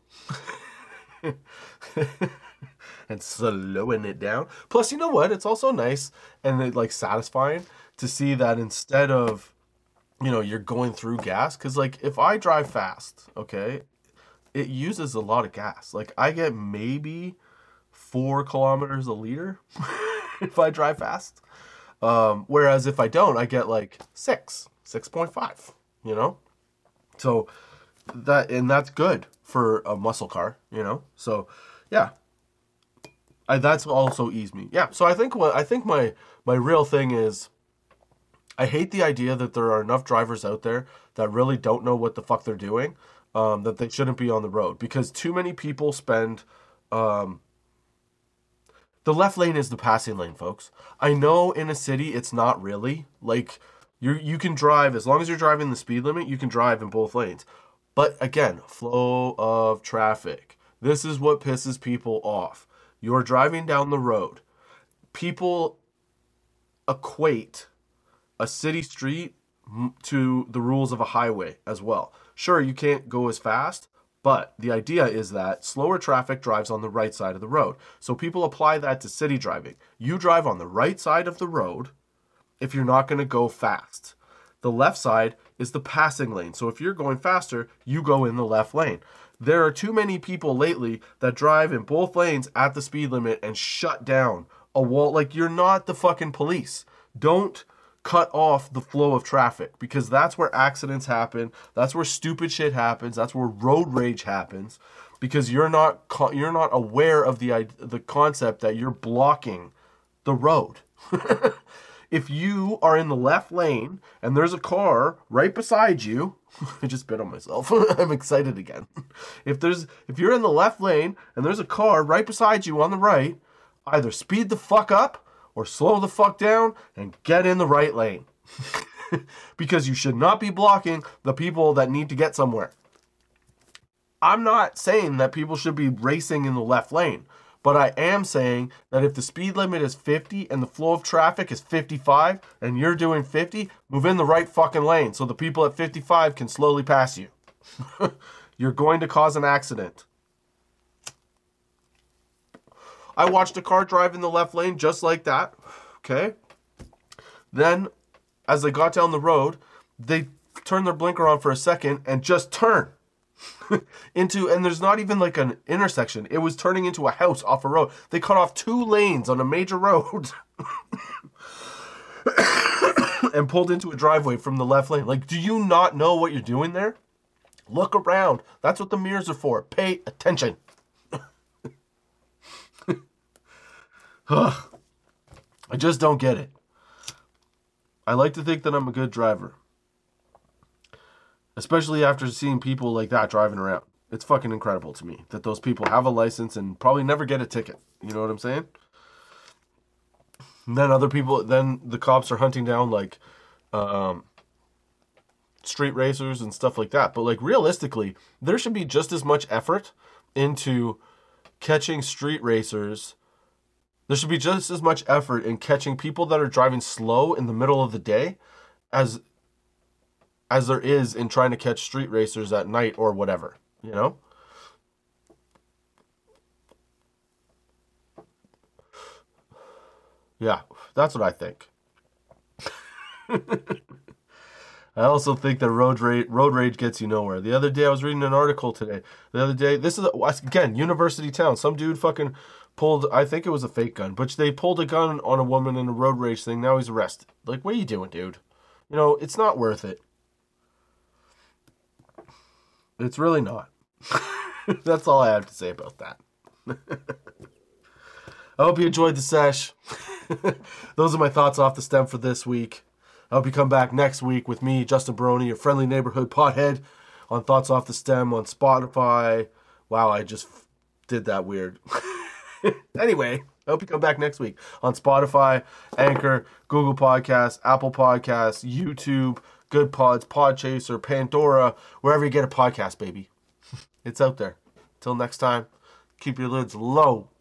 and slowing it down. Plus, you know what? It's also nice and like satisfying to see that instead of, you know, you're going through gas, because like if I drive fast, okay, it uses a lot of gas. Like, I get maybe 4 kilometers a liter if I drive fast. Whereas if I don't, I get like 6.5, you know? So that's good for a muscle car, you know? So yeah, that's also eased me. Yeah. So I think my real thing is, I hate the idea that there are enough drivers out there that really don't know what the fuck they're doing. That they shouldn't be on the road, because too many people spend... the left lane is the passing lane, folks. I know in a city it's not really. Like, you can drive, as long as you're driving the speed limit, you can drive in both lanes. But again, flow of traffic. This is what pisses people off. You're driving down the road. People equate a city street to the rules of a highway as well. Sure, you can't go as fast, but the idea is that slower traffic drives on the right side of the road. So people apply that to city driving. You drive on the right side of the road if you're not going to go fast. The left side is the passing lane. So if you're going faster, you go in the left lane. There are too many people lately that drive in both lanes at the speed limit and shut down a wall. Like, you're not the fucking police. Don't cut off the flow of traffic, because that's where accidents happen. That's where stupid shit happens. That's where road rage happens, because you're not aware of the concept that you're blocking the road. If you are in the left lane and there's a car right beside you, I just bit on myself. I'm excited again. If you're in the left lane and there's a car right beside you on the right, either speed the fuck up or slow the fuck down and get in the right lane. Because you should not be blocking the people that need to get somewhere. I'm not saying that people should be racing in the left lane, but I am saying that if the speed limit is 50 and the flow of traffic is 55 and you're doing 50, move in the right fucking lane so the people at 55 can slowly pass you. You're going to cause an accident. I watched a car drive in the left lane just like that, okay? Then, as they got down the road, they turned their blinker on for a second and just turn and there's not even like an intersection. It was turning into a house off a road. They cut off 2 lanes on a major road and pulled into a driveway from the left lane. Like, do you not know what you're doing there? Look around. That's what the mirrors are for. Pay attention. I just don't get it. I like to think that I'm a good driver. Especially after seeing people like that driving around. It's fucking incredible to me that those people have a license and probably never get a ticket. You know what I'm saying? And then then the cops are hunting down like street racers and stuff like that. But like realistically, there should be just as much effort into catching street racers. There should be just as much effort in catching people that are driving slow in the middle of the day as there is in trying to catch street racers at night or whatever, you know? Yeah, that's what I think. I also think that road rage gets you nowhere. The other day, I was reading an article today. The other day, this is, again, university town. Some dude fucking pulled, I think it was a fake gun, but they pulled a gun on a woman in a road rage thing. Now he's arrested. Like, what are you doing, dude? You know, it's not worth it. It's really not. That's all I have to say about that. I hope you enjoyed the sesh. Those are my thoughts off the stem for this week. I hope you come back next week with me, Justin Baroni, your friendly neighborhood pothead, on Thoughts Off the Stem on Spotify. Wow, I just did that weird. Anyway, I hope you come back next week on Spotify, Anchor, Google Podcasts, Apple Podcasts, YouTube, Good Pods, Podchaser, Pandora, wherever you get a podcast, baby. It's out there. Till next time, keep your lids low.